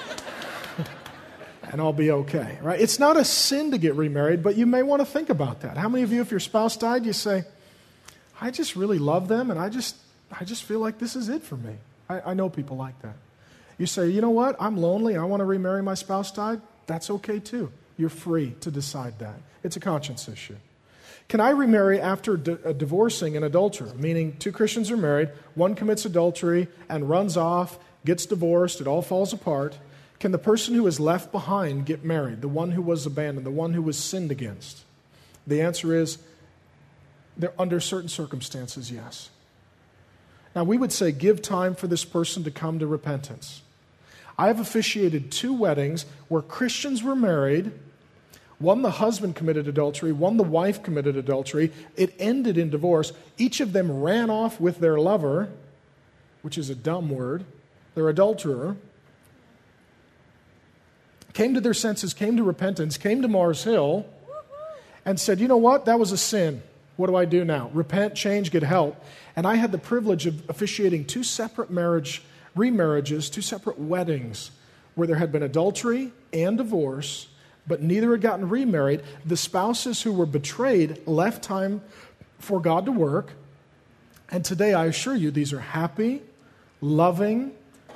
And I'll be okay, right? It's not a sin to get remarried, but you may want to think about that. How many of you, if your spouse died, you say, I just really love them and I just feel like this is it for me. I know people like that. You say, you know what? I'm lonely. I want to remarry. My spouse died. That's okay too. You're free to decide that. It's a conscience issue. Can I remarry after divorcing an adulterer? Meaning two Christians are married, one commits adultery and runs off, gets divorced, it all falls apart. Can the person who is left behind get married? The one who was abandoned, the one who was sinned against? The answer is, under certain circumstances, yes. Now, we would say give time for this person to come to repentance. I have officiated 2 weddings where Christians were married. One, the husband committed adultery. One, the wife committed adultery. It ended in divorce. Each of them ran off with their lover, which is a dumb word, their adulterer, came to their senses, came to repentance, came to Mars Hill, and said, you know what? That was a sin. What do I do now? Repent, change, get help. And I had the privilege of officiating 2 separate remarriages, 2 separate weddings, where there had been adultery and divorce, but neither had gotten remarried. The spouses who were betrayed left time for God to work. And today, I assure you, these are happy, loving,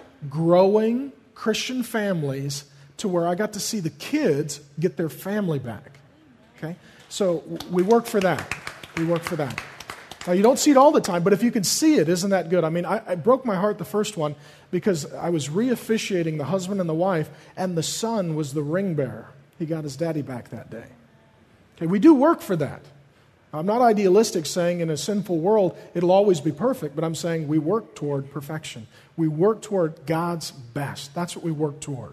growing Christian families to where I got to see the kids get their family back. Okay? So we work for that. We work for that. Now, you don't see it all the time, but if you can see it, isn't that good? I mean, I broke my heart the first one because I was re-officiating the husband and the wife, and the son was the ring bearer. He got his daddy back that day. Okay, we do work for that. I'm not idealistic saying in a sinful world it'll always be perfect, but I'm saying we work toward perfection. We work toward God's best. That's what we work toward.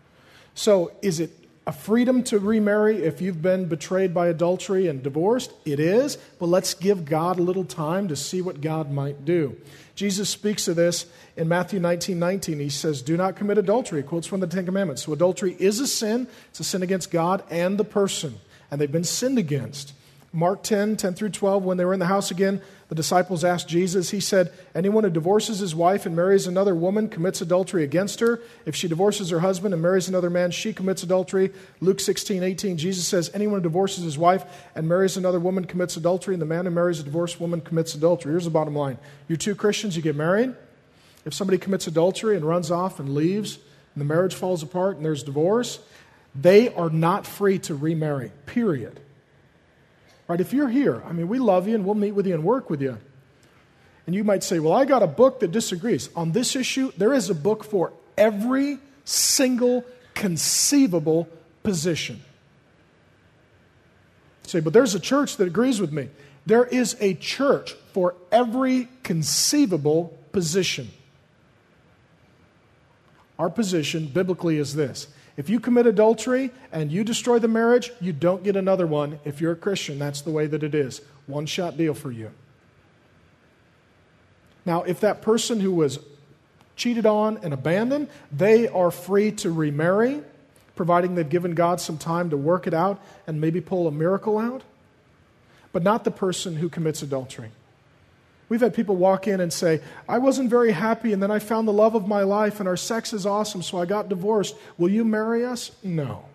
So is it a freedom to remarry if you've been betrayed by adultery and divorced? It is, but let's give God a little time to see what God might do. Jesus speaks of this in Matthew 19:19. He says, do not commit adultery. He quotes from the 10 Commandments. So adultery is a sin. It's a sin against God and the person, and they've been sinned against. Mark 10 through 12, when they were in the house again, the disciples asked Jesus, he said, anyone who divorces his wife and marries another woman commits adultery against her. If she divorces her husband and marries another man, she commits adultery. Luke 16:18, Jesus says, anyone who divorces his wife and marries another woman commits adultery, and the man who marries a divorced woman commits adultery. Here's the bottom line. You're 2 Christians, you get married. If somebody commits adultery and runs off and leaves, and the marriage falls apart and there's divorce, they are not free to remarry, period. Right, if you're here, I mean, we love you and we'll meet with you and work with you. And you might say, well, I got a book that disagrees. On this issue, there is a book for every single conceivable position. You say, but there's a church that agrees with me. There is a church for every conceivable position. Our position biblically is this. If you commit adultery and you destroy the marriage, you don't get another one. If you're a Christian, that's the way that it is. One-shot deal for you. Now, if that person who was cheated on and abandoned, they are free to remarry, providing they've given God some time to work it out and maybe pull a miracle out, but not the person who commits adultery. We've had people walk in and say, I wasn't very happy and then I found the love of my life and our sex is awesome, so I got divorced. Will you marry us? No.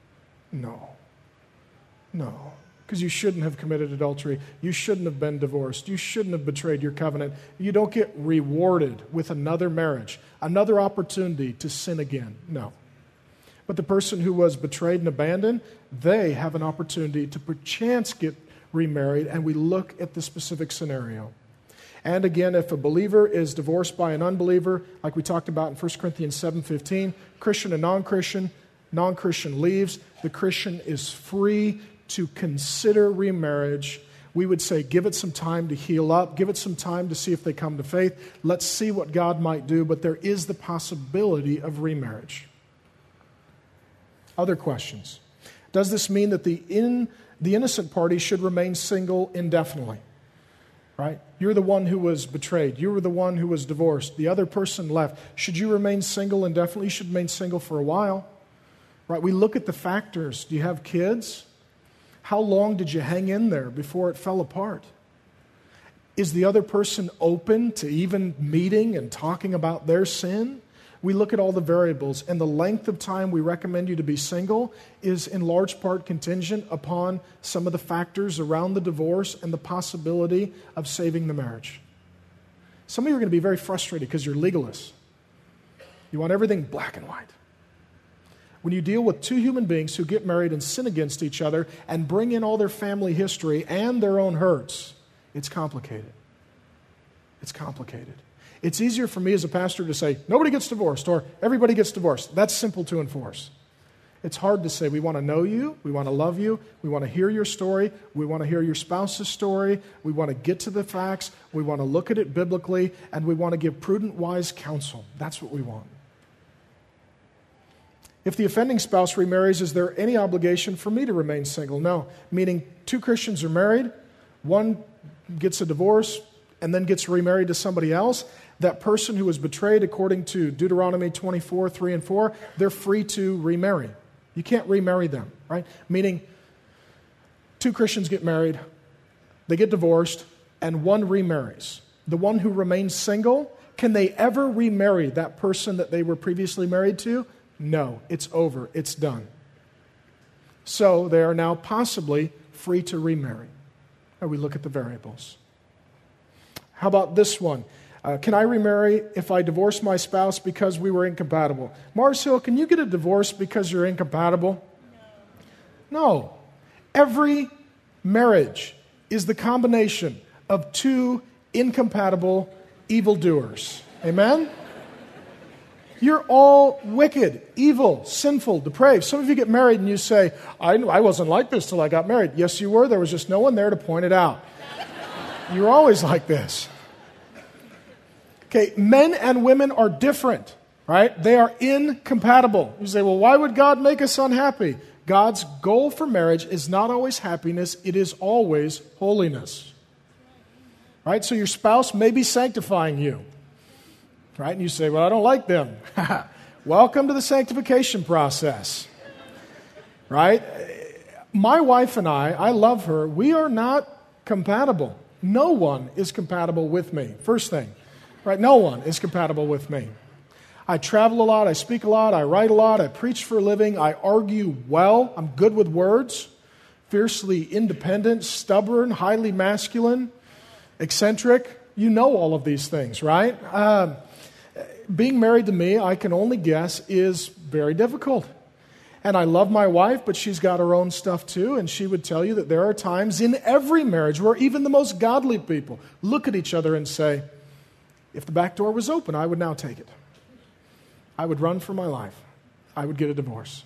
Because you shouldn't have committed adultery. You shouldn't have been divorced. You shouldn't have betrayed your covenant. You don't get rewarded with another marriage, another opportunity to sin again. No. But the person who was betrayed and abandoned, they have an opportunity to perchance get remarried, and we look at the specific scenario. And again, if a believer is divorced by an unbeliever, like we talked about in 1 Corinthians 7:15, Christian and non-Christian leaves, the Christian is free to consider remarriage. We would say give it some time to heal up, give it some time to see if they come to faith. Let's see what God might do, but there is the possibility of remarriage. Other questions. Does this mean that the innocent party should remain single indefinitely? Right? You're the one who was betrayed. You were the one who was divorced. The other person left. Should you remain single indefinitely? You should remain single for a while. Right? We look at the factors. Do you have kids? How long did you hang in there before it fell apart? Is the other person open to even meeting and talking about their sin? We look at all the variables, and the length of time we recommend you to be single is in large part contingent upon some of the factors around the divorce and the possibility of saving the marriage. Some of you are going to be very frustrated because you're legalists. You want everything black and white. When you deal with two human beings who get married and sin against each other and bring in all their family history and their own hurts, it's complicated. It's complicated. It's easier for me as a pastor to say, nobody gets divorced, or everybody gets divorced. That's simple to enforce. It's hard to say, we want to know you, we want to love you, we want to hear your story, we want to hear your spouse's story, we want to get to the facts, we want to look at it biblically, and we want to give prudent, wise counsel. That's what we want. If the offending spouse remarries, is there any obligation for me to remain single? No. Meaning, two Christians are married, one gets a divorce and then gets remarried to somebody else. That person who was betrayed, according to Deuteronomy 24, 3 and 4, they're free to remarry. You can't remarry them, right? Meaning, two Christians get married, they get divorced, and one remarries. The one who remains single, can they ever remarry that person that they were previously married to? No, it's over, it's done. So they are now possibly free to remarry. Now we look at the variables. How about this one? Can I remarry if I divorce my spouse because we were incompatible? Mars Hill, can you get a divorce because you're incompatible? No. Every marriage is the combination of two incompatible evildoers. Amen? You're all wicked, evil, sinful, depraved. Some of you get married and you say, I wasn't like this till I got married. Yes, you were. There was just no one there to point it out. You're always like this. Okay, men and women are different, right? They are incompatible. You say, well, why would God make us unhappy? God's goal for marriage is not always happiness, it is always holiness. Right? So your spouse may be sanctifying you. Right? And you say, well, I don't like them. Welcome to the sanctification process. Right? My wife and I love her. We are not compatible. No one is compatible with me. First thing. Right? No one is compatible with me. I travel a lot. I speak a lot. I write a lot. I preach for a living. I argue well. I'm good with words. Fiercely independent, stubborn, highly masculine, eccentric. You know all of these things, right? Being married to me, I can only guess, is very difficult. And I love my wife, but she's got her own stuff too, and she would tell you that there are times in every marriage where even the most godly people look at each other and say, if the back door was open, I would now take it. I would run for my life. I would get a divorce.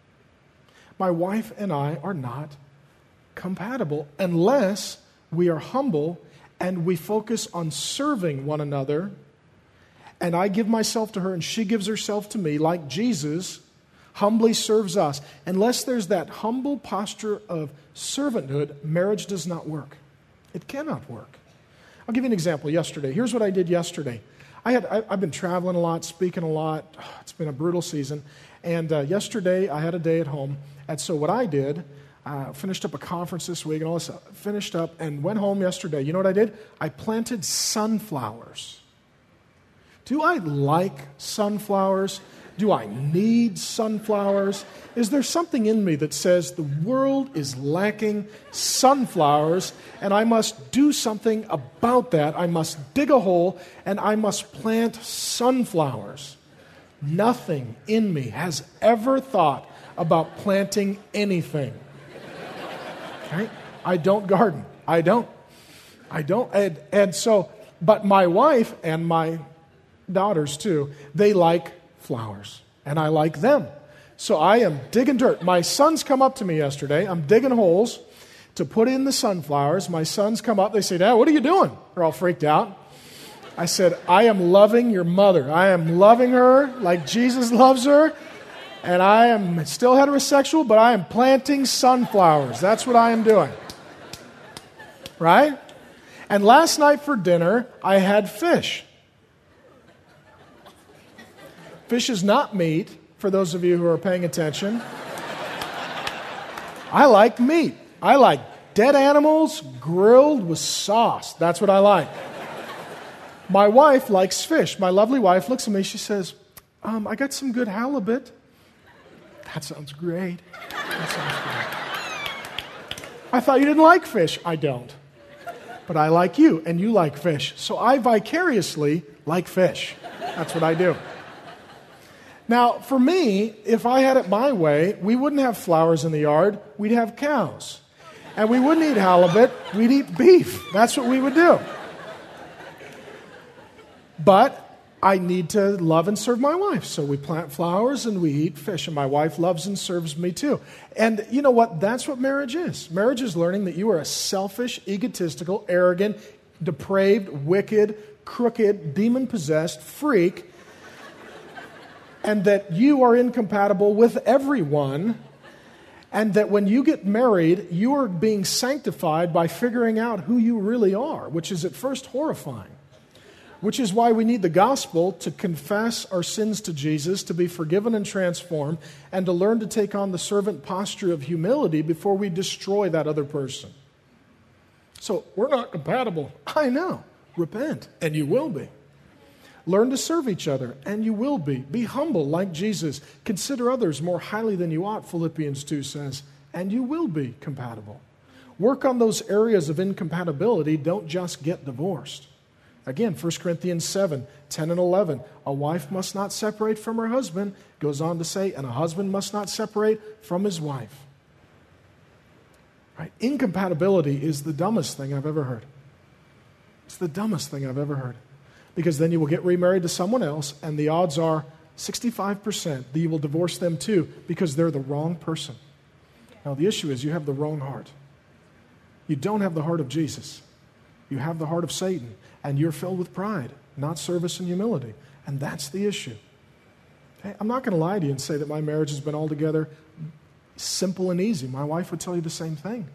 My wife and I are not compatible unless we are humble and we focus on serving one another, and I give myself to her and she gives herself to me like Jesus humbly serves us. Unless there's that humble posture of servanthood, marriage does not work. It cannot work. I'll give you an example. Yesterday, here's what I did yesterday. I've been traveling a lot, speaking a lot. It's been a brutal season. And yesterday, I had a day at home. And so what I did, finished up a conference this week and all this stuff, finished up and went home yesterday. You know what I did? I planted sunflowers. Do I like sunflowers? Do I need sunflowers? Is there something in me that says the world is lacking sunflowers and I must do something about that? I must dig a hole and I must plant sunflowers. Nothing in me has ever thought about planting anything. Okay? I don't garden. I don't. And so, but my wife and my daughters too, they like flowers, and I like them. So I am digging dirt. My sons come up to me yesterday. I'm digging holes to put in the sunflowers. My sons come up. They say, Dad, what are you doing? They're all freaked out. I said, I am loving your mother. I am loving her like Jesus loves her, and I am still heterosexual, but I am planting sunflowers. That's what I am doing. Right? And last night for dinner, I had fish. Fish is not meat, for those of you who are paying attention. I like meat. I like dead animals grilled with sauce. That's what I like. My wife likes fish. My lovely wife looks at me. She says, I got some good halibut. That sounds great. That sounds great. I thought you didn't like fish. I don't. But I like you, and you like fish. So I vicariously like fish. That's what I do. Now, for me, if I had it my way, we wouldn't have flowers in the yard. We'd have cows. And we wouldn't eat halibut. We'd eat beef. That's what we would do. But I need to love and serve my wife. So we plant flowers and we eat fish. And my wife loves and serves me too. And you know what? That's what marriage is. Marriage is learning that you are a selfish, egotistical, arrogant, depraved, wicked, crooked, demon-possessed freak. And that you are incompatible with everyone. And that when you get married, you are being sanctified by figuring out who you really are, which is at first horrifying. Which is why we need the gospel to confess our sins to Jesus, to be forgiven and transformed, and to learn to take on the servant posture of humility before we destroy that other person. So, we're not compatible. I know. Repent, and you will be. Learn to serve each other, and you will be. Be humble like Jesus. Consider others more highly than you ought, Philippians 2 says, and you will be compatible. Work on those areas of incompatibility. Don't just get divorced. Again, 1 Corinthians 7, 10 and 11. A wife must not separate from her husband, goes on to say, and a husband must not separate from his wife. Right? Incompatibility is the dumbest thing I've ever heard. It's the dumbest thing I've ever heard. Because then you will get remarried to someone else, and the odds are 65% that you will divorce them too, because they're the wrong person. Now, the issue is you have the wrong heart. You don't have the heart of Jesus. You have the heart of Satan. And you're filled with pride, not service and humility. And that's the issue. Okay? I'm not going to lie to you and say that my marriage has been altogether simple and easy. My wife would tell you the same thing.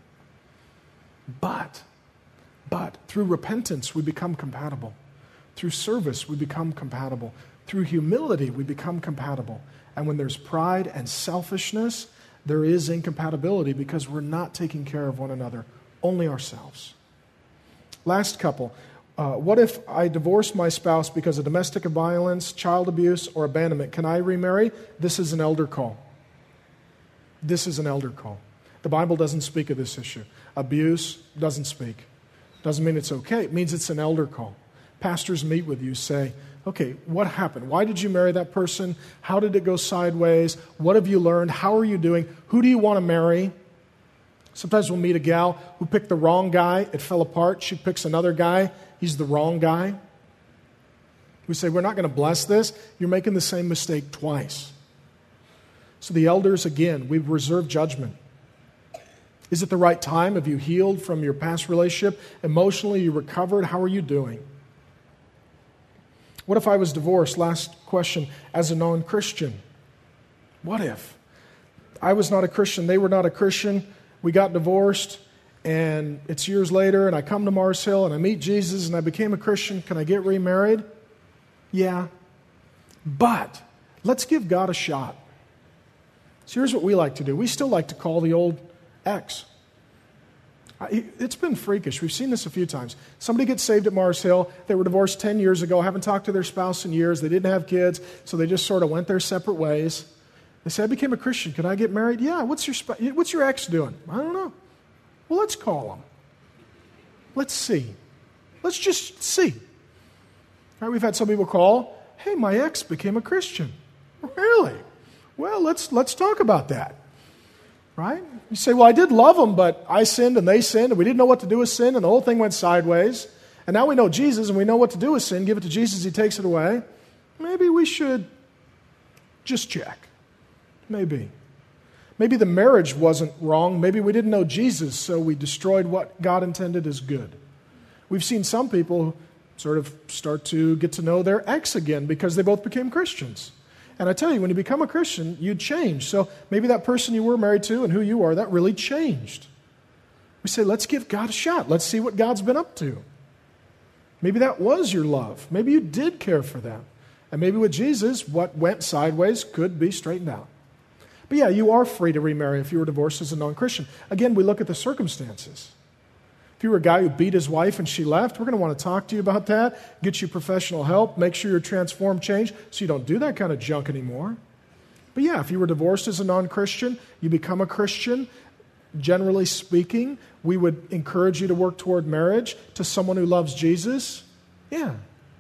But through repentance, we become compatible. Through service, we become compatible. Through humility, we become compatible. And when there's pride and selfishness, there is incompatibility because we're not taking care of one another, only ourselves. Last couple. What if I divorce my spouse because of domestic violence, child abuse, or abandonment? Can I remarry? This is an elder call. This is an elder call. The Bible doesn't speak of this issue. Abuse doesn't speak. Doesn't mean it's okay. It means it's an elder call. Pastors meet with you, say, okay, what happened? Why did you marry that person? How did it go sideways? What have you learned? How are you doing? Who do you want to marry? Sometimes we'll meet a gal who picked the wrong guy. It fell apart. She picks another guy. He's the wrong guy. We say, we're not going to bless this. You're making the same mistake twice. So the elders, again, we've reserved judgment. Is it the right time? Have you healed from your past relationship? Emotionally, you recovered? How are you doing? What if I was divorced, last question, as a non-Christian? What if? I was not a Christian, they were not a Christian, we got divorced, and it's years later, and I come to Mars Hill, and I meet Jesus, and I became a Christian. Can I get remarried? Yeah. But let's give God a shot. So here's what we like to do. We still like to call the old ex. It's been freakish. We've seen this a few times. Somebody gets saved at Mars Hill. They were divorced 10 years ago, haven't talked to their spouse in years. They didn't have kids, so they just sort of went their separate ways. They say, I became a Christian. Can I get married? Yeah. What's your ex doing? I don't know. Well, let's call him. Let's see. Let's just see. All right, we've had some people call, hey, my ex became a Christian. Really? Well, let's talk about that. Right? You say, well, I did love them, but I sinned and they sinned, and we didn't know what to do with sin, and the whole thing went sideways. And now we know Jesus, and we know what to do with sin. Give it to Jesus, He takes it away. Maybe we should just check. Maybe. Maybe the marriage wasn't wrong. Maybe we didn't know Jesus, so we destroyed what God intended as good. We've seen some people sort of start to get to know their ex again because they both became Christians. And I tell you, when you become a Christian, you change. So maybe that person you were married to and who you are, that really changed. We say, let's give God a shot. Let's see what God's been up to. Maybe that was your love. Maybe you did care for them. And maybe with Jesus, what went sideways could be straightened out. But yeah, you are free to remarry if you were divorced as a non-Christian. Again, we look at the circumstances. If you were a guy who beat his wife and she left, we're going to want to talk to you about that, get you professional help, make sure you're transformed, changed, so you don't do that kind of junk anymore. But yeah, if you were divorced as a non-Christian, you become a Christian, generally speaking, we would encourage you to work toward marriage to someone who loves Jesus. Yeah.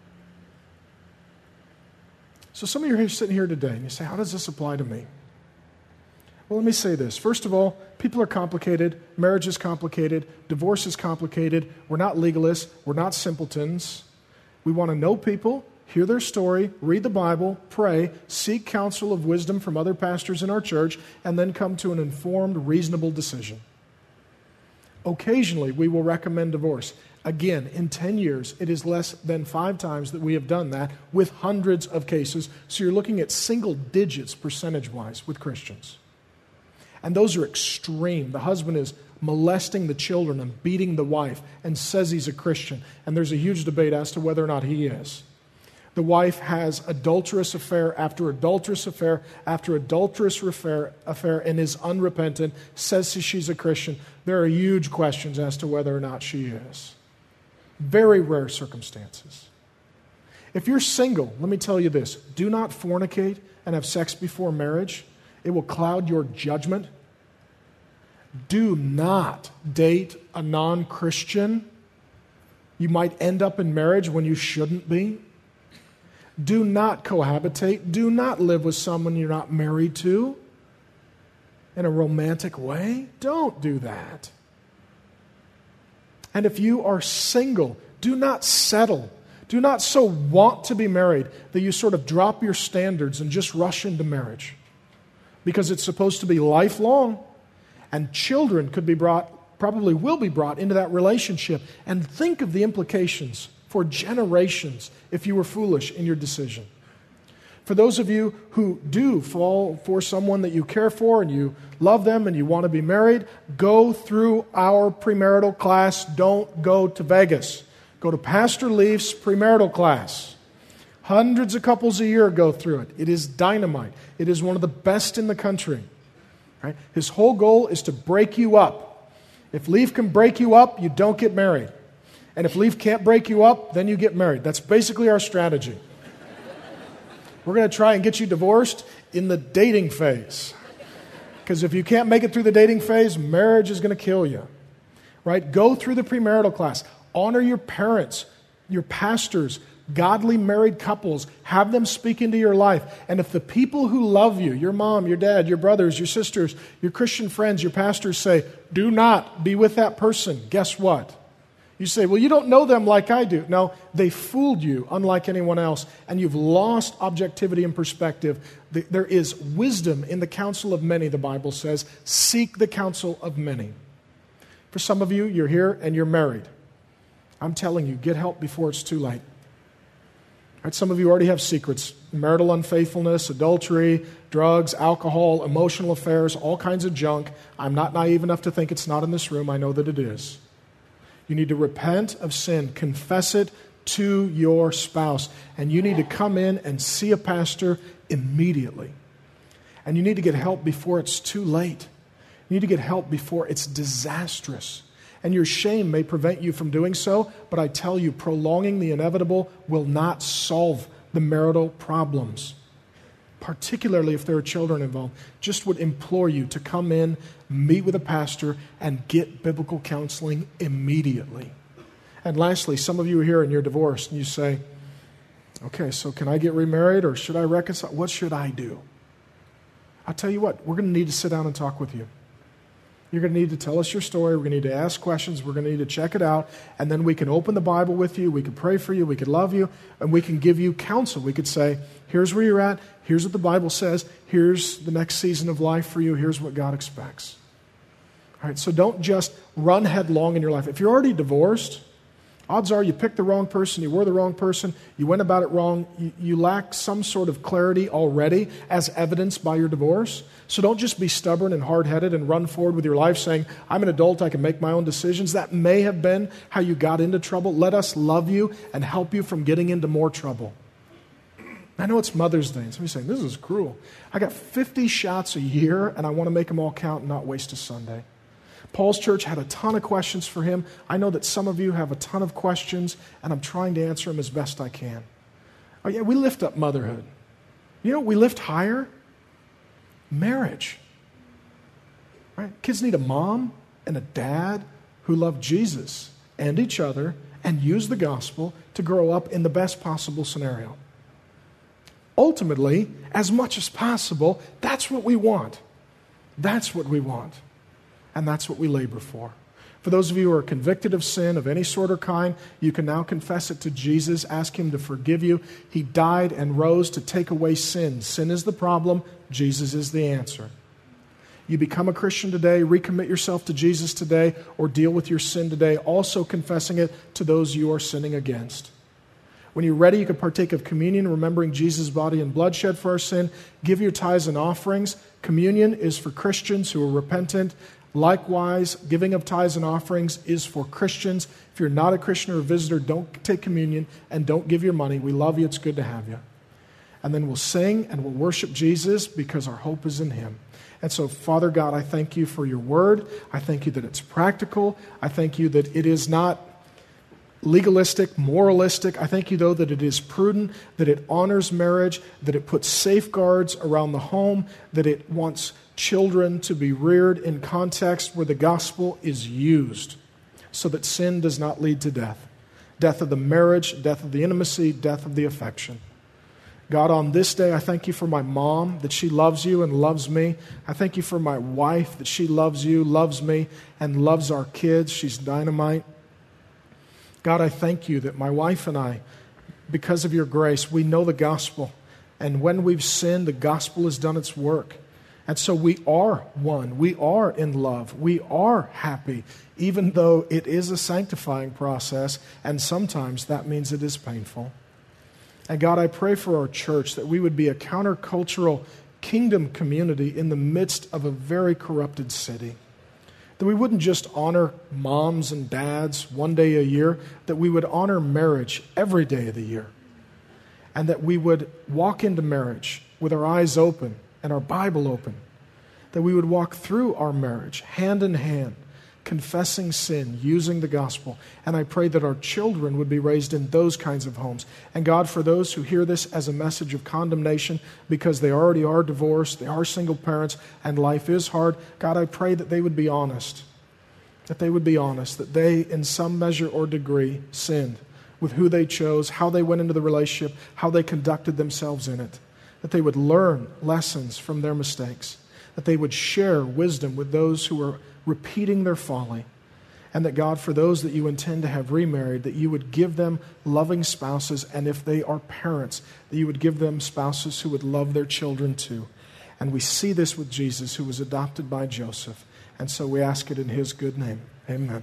So some of you are sitting here today and you say, how does this apply to me? Well, let me say this. First of all, people are complicated. Marriage is complicated. Divorce is complicated. We're not legalists. We're not simpletons. We want to know people, hear their story, read the Bible, pray, seek counsel of wisdom from other pastors in our church, and then come to an informed, reasonable decision. Occasionally, we will recommend divorce. Again, in 10 years, it is less than 5 times that we have done that with hundreds of cases. So you're looking at single digits percentage-wise with Christians. And those are extreme. The husband is molesting the children and beating the wife and says he's a Christian. And there's a huge debate as to whether or not he is. The wife has adulterous affair after adulterous affair after adulterous affair and is unrepentant, says she's a Christian. There are huge questions as to whether or not she is. Very rare circumstances. If you're single, let me tell you this. Do not fornicate and have sex before marriage. It will cloud your judgment. Do not date a non-Christian. You might end up in marriage when you shouldn't be. Do not cohabitate. Do not live with someone you're not married to in a romantic way. Don't do that. And if you are single, do not settle. Do not so want to be married that you sort of drop your standards and just rush into marriage. Because it's supposed to be lifelong, and children could be brought, probably will be brought into that relationship. And think of the implications for generations if you were foolish in your decision. For those of you who do fall for someone that you care for and you love them and you want to be married, go through our premarital class. Don't go to Vegas. Go to Pastor Leaf's premarital class. Hundreds of couples a year go through it. It is dynamite. It is one of the best in the country. Right? His whole goal is to break you up. If Leaf can break you up, you don't get married. And if Leaf can't break you up, then you get married. That's basically our strategy. We're going to try and get you divorced in the dating phase. Because if you can't make it through the dating phase, marriage is going to kill you. Right? Go through the premarital class. Honor your parents, your pastors, godly married couples. Have them speak into your life. And if the people who love you, your mom, your dad, your brothers, your sisters, your Christian friends, your pastors say, do not be with that person, guess what? You say, well, you don't know them like I do. No, they fooled you unlike anyone else, and you've lost objectivity and perspective. There is wisdom in the counsel of many, the Bible says. Seek the counsel of many. For some of you, you're here and you're married. I'm telling you, get help before it's too late. Right, some of you already have secrets. Marital unfaithfulness, adultery, drugs, alcohol, emotional affairs, all kinds of junk. I'm not naive enough to think it's not in this room. I know that it is. You need to repent of sin, confess it to your spouse, and you need to come in and see a pastor immediately. And you need to get help before it's too late. You need to get help before it's disastrous. And your shame may prevent you from doing so, but I tell you, prolonging the inevitable will not solve the marital problems, particularly if there are children involved. Just would implore you to come in, meet with a pastor, and get biblical counseling immediately. And lastly, some of you are here and you're divorced, and you say, okay, so can I get remarried or should I reconcile? What should I do? I'll tell you what, we're going to need to sit down and talk with you. You're going to need to tell us your story. We're going to need to ask questions. We're going to need to check it out. And then we can open the Bible with you. We can pray for you. We can love you. And we can give you counsel. We could say, here's where you're at. Here's what the Bible says. Here's the next season of life for you. Here's what God expects. All right, so don't just run headlong in your life. If you're already divorced, odds are you picked the wrong person, you were the wrong person, you went about it wrong, you lack some sort of clarity already as evidenced by your divorce. So don't just be stubborn and hard-headed and run forward with your life saying, I'm an adult, I can make my own decisions. That may have been how you got into trouble. Let us love you and help you from getting into more trouble. I know it's Mother's Day, and somebody's saying, this is cruel. I got 50 shots a year, and I want to make them all count and not waste a Sunday. Paul's church had a ton of questions for him. I know that some of you have a ton of questions, and I'm trying to answer them as best I can. Oh yeah, we lift up motherhood. You know what we lift higher? Marriage. Right? Kids need a mom and a dad who love Jesus and each other and use the gospel to grow up in the best possible scenario. Ultimately, as much as possible, that's what we want. That's what we want. And that's what we labor for. For those of you who are convicted of sin of any sort or kind, you can now confess it to Jesus, ask Him to forgive you. He died and rose to take away sin. Sin is the problem, Jesus is the answer. You become a Christian today, recommit yourself to Jesus today, or deal with your sin today, also confessing it to those you are sinning against. When you're ready, you can partake of communion, remembering Jesus' body and blood shed for our sin. Give your tithes and offerings. Communion is for Christians who are repentant. Likewise, giving of tithes and offerings is for Christians. If you're not a Christian or a visitor, don't take communion and don't give your money. We love you. It's good to have you. And then we'll sing and we'll worship Jesus because our hope is in Him. And so, Father God, I thank you for your word. I thank you that it's practical. I thank you that it is not legalistic, moralistic. I thank you, though, that it is prudent, that it honors marriage, that it puts safeguards around the home, that it wants children to be reared in context where the gospel is used so that sin does not lead to death. Death of the marriage, death of the intimacy, death of the affection. God, on this day, I thank you for my mom, that she loves you and loves me. I thank you for my wife, that she loves you, loves me, and loves our kids. She's dynamite. God, I thank you that my wife and I, because of your grace, we know the gospel. And when we've sinned, the gospel has done its work. And so we are one. We are in love. We are happy, even though it is a sanctifying process, and sometimes that means it is painful. And God, I pray for our church that we would be a countercultural kingdom community in the midst of a very corrupted city. That we wouldn't just honor moms and dads one day a year, that we would honor marriage every day of the year. And that we would walk into marriage with our eyes open and our Bible open. That we would walk through our marriage hand in hand, confessing sin, using the gospel. And I pray that our children would be raised in those kinds of homes. And God, for those who hear this as a message of condemnation because they already are divorced, they are single parents, and life is hard, God, I pray that they would be honest. That they would be honest, that they, in some measure or degree, sinned with who they chose, how they went into the relationship, how they conducted themselves in it. That they would learn lessons from their mistakes. That they would share wisdom with those who are repeating their folly. And that, God, for those that you intend to have remarried, that you would give them loving spouses, and if they are parents, that you would give them spouses who would love their children too. And we see this with Jesus, who was adopted by Joseph. And so we ask it in His good name. Amen.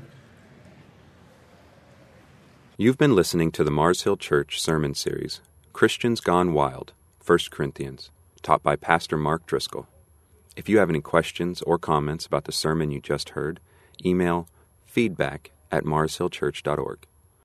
You've been listening to the Mars Hill Church Sermon Series, Christians Gone Wild, 1 Corinthians, taught by Pastor Mark Driscoll. If you have any questions or comments about the sermon you just heard, email feedback@marshillchurch.org.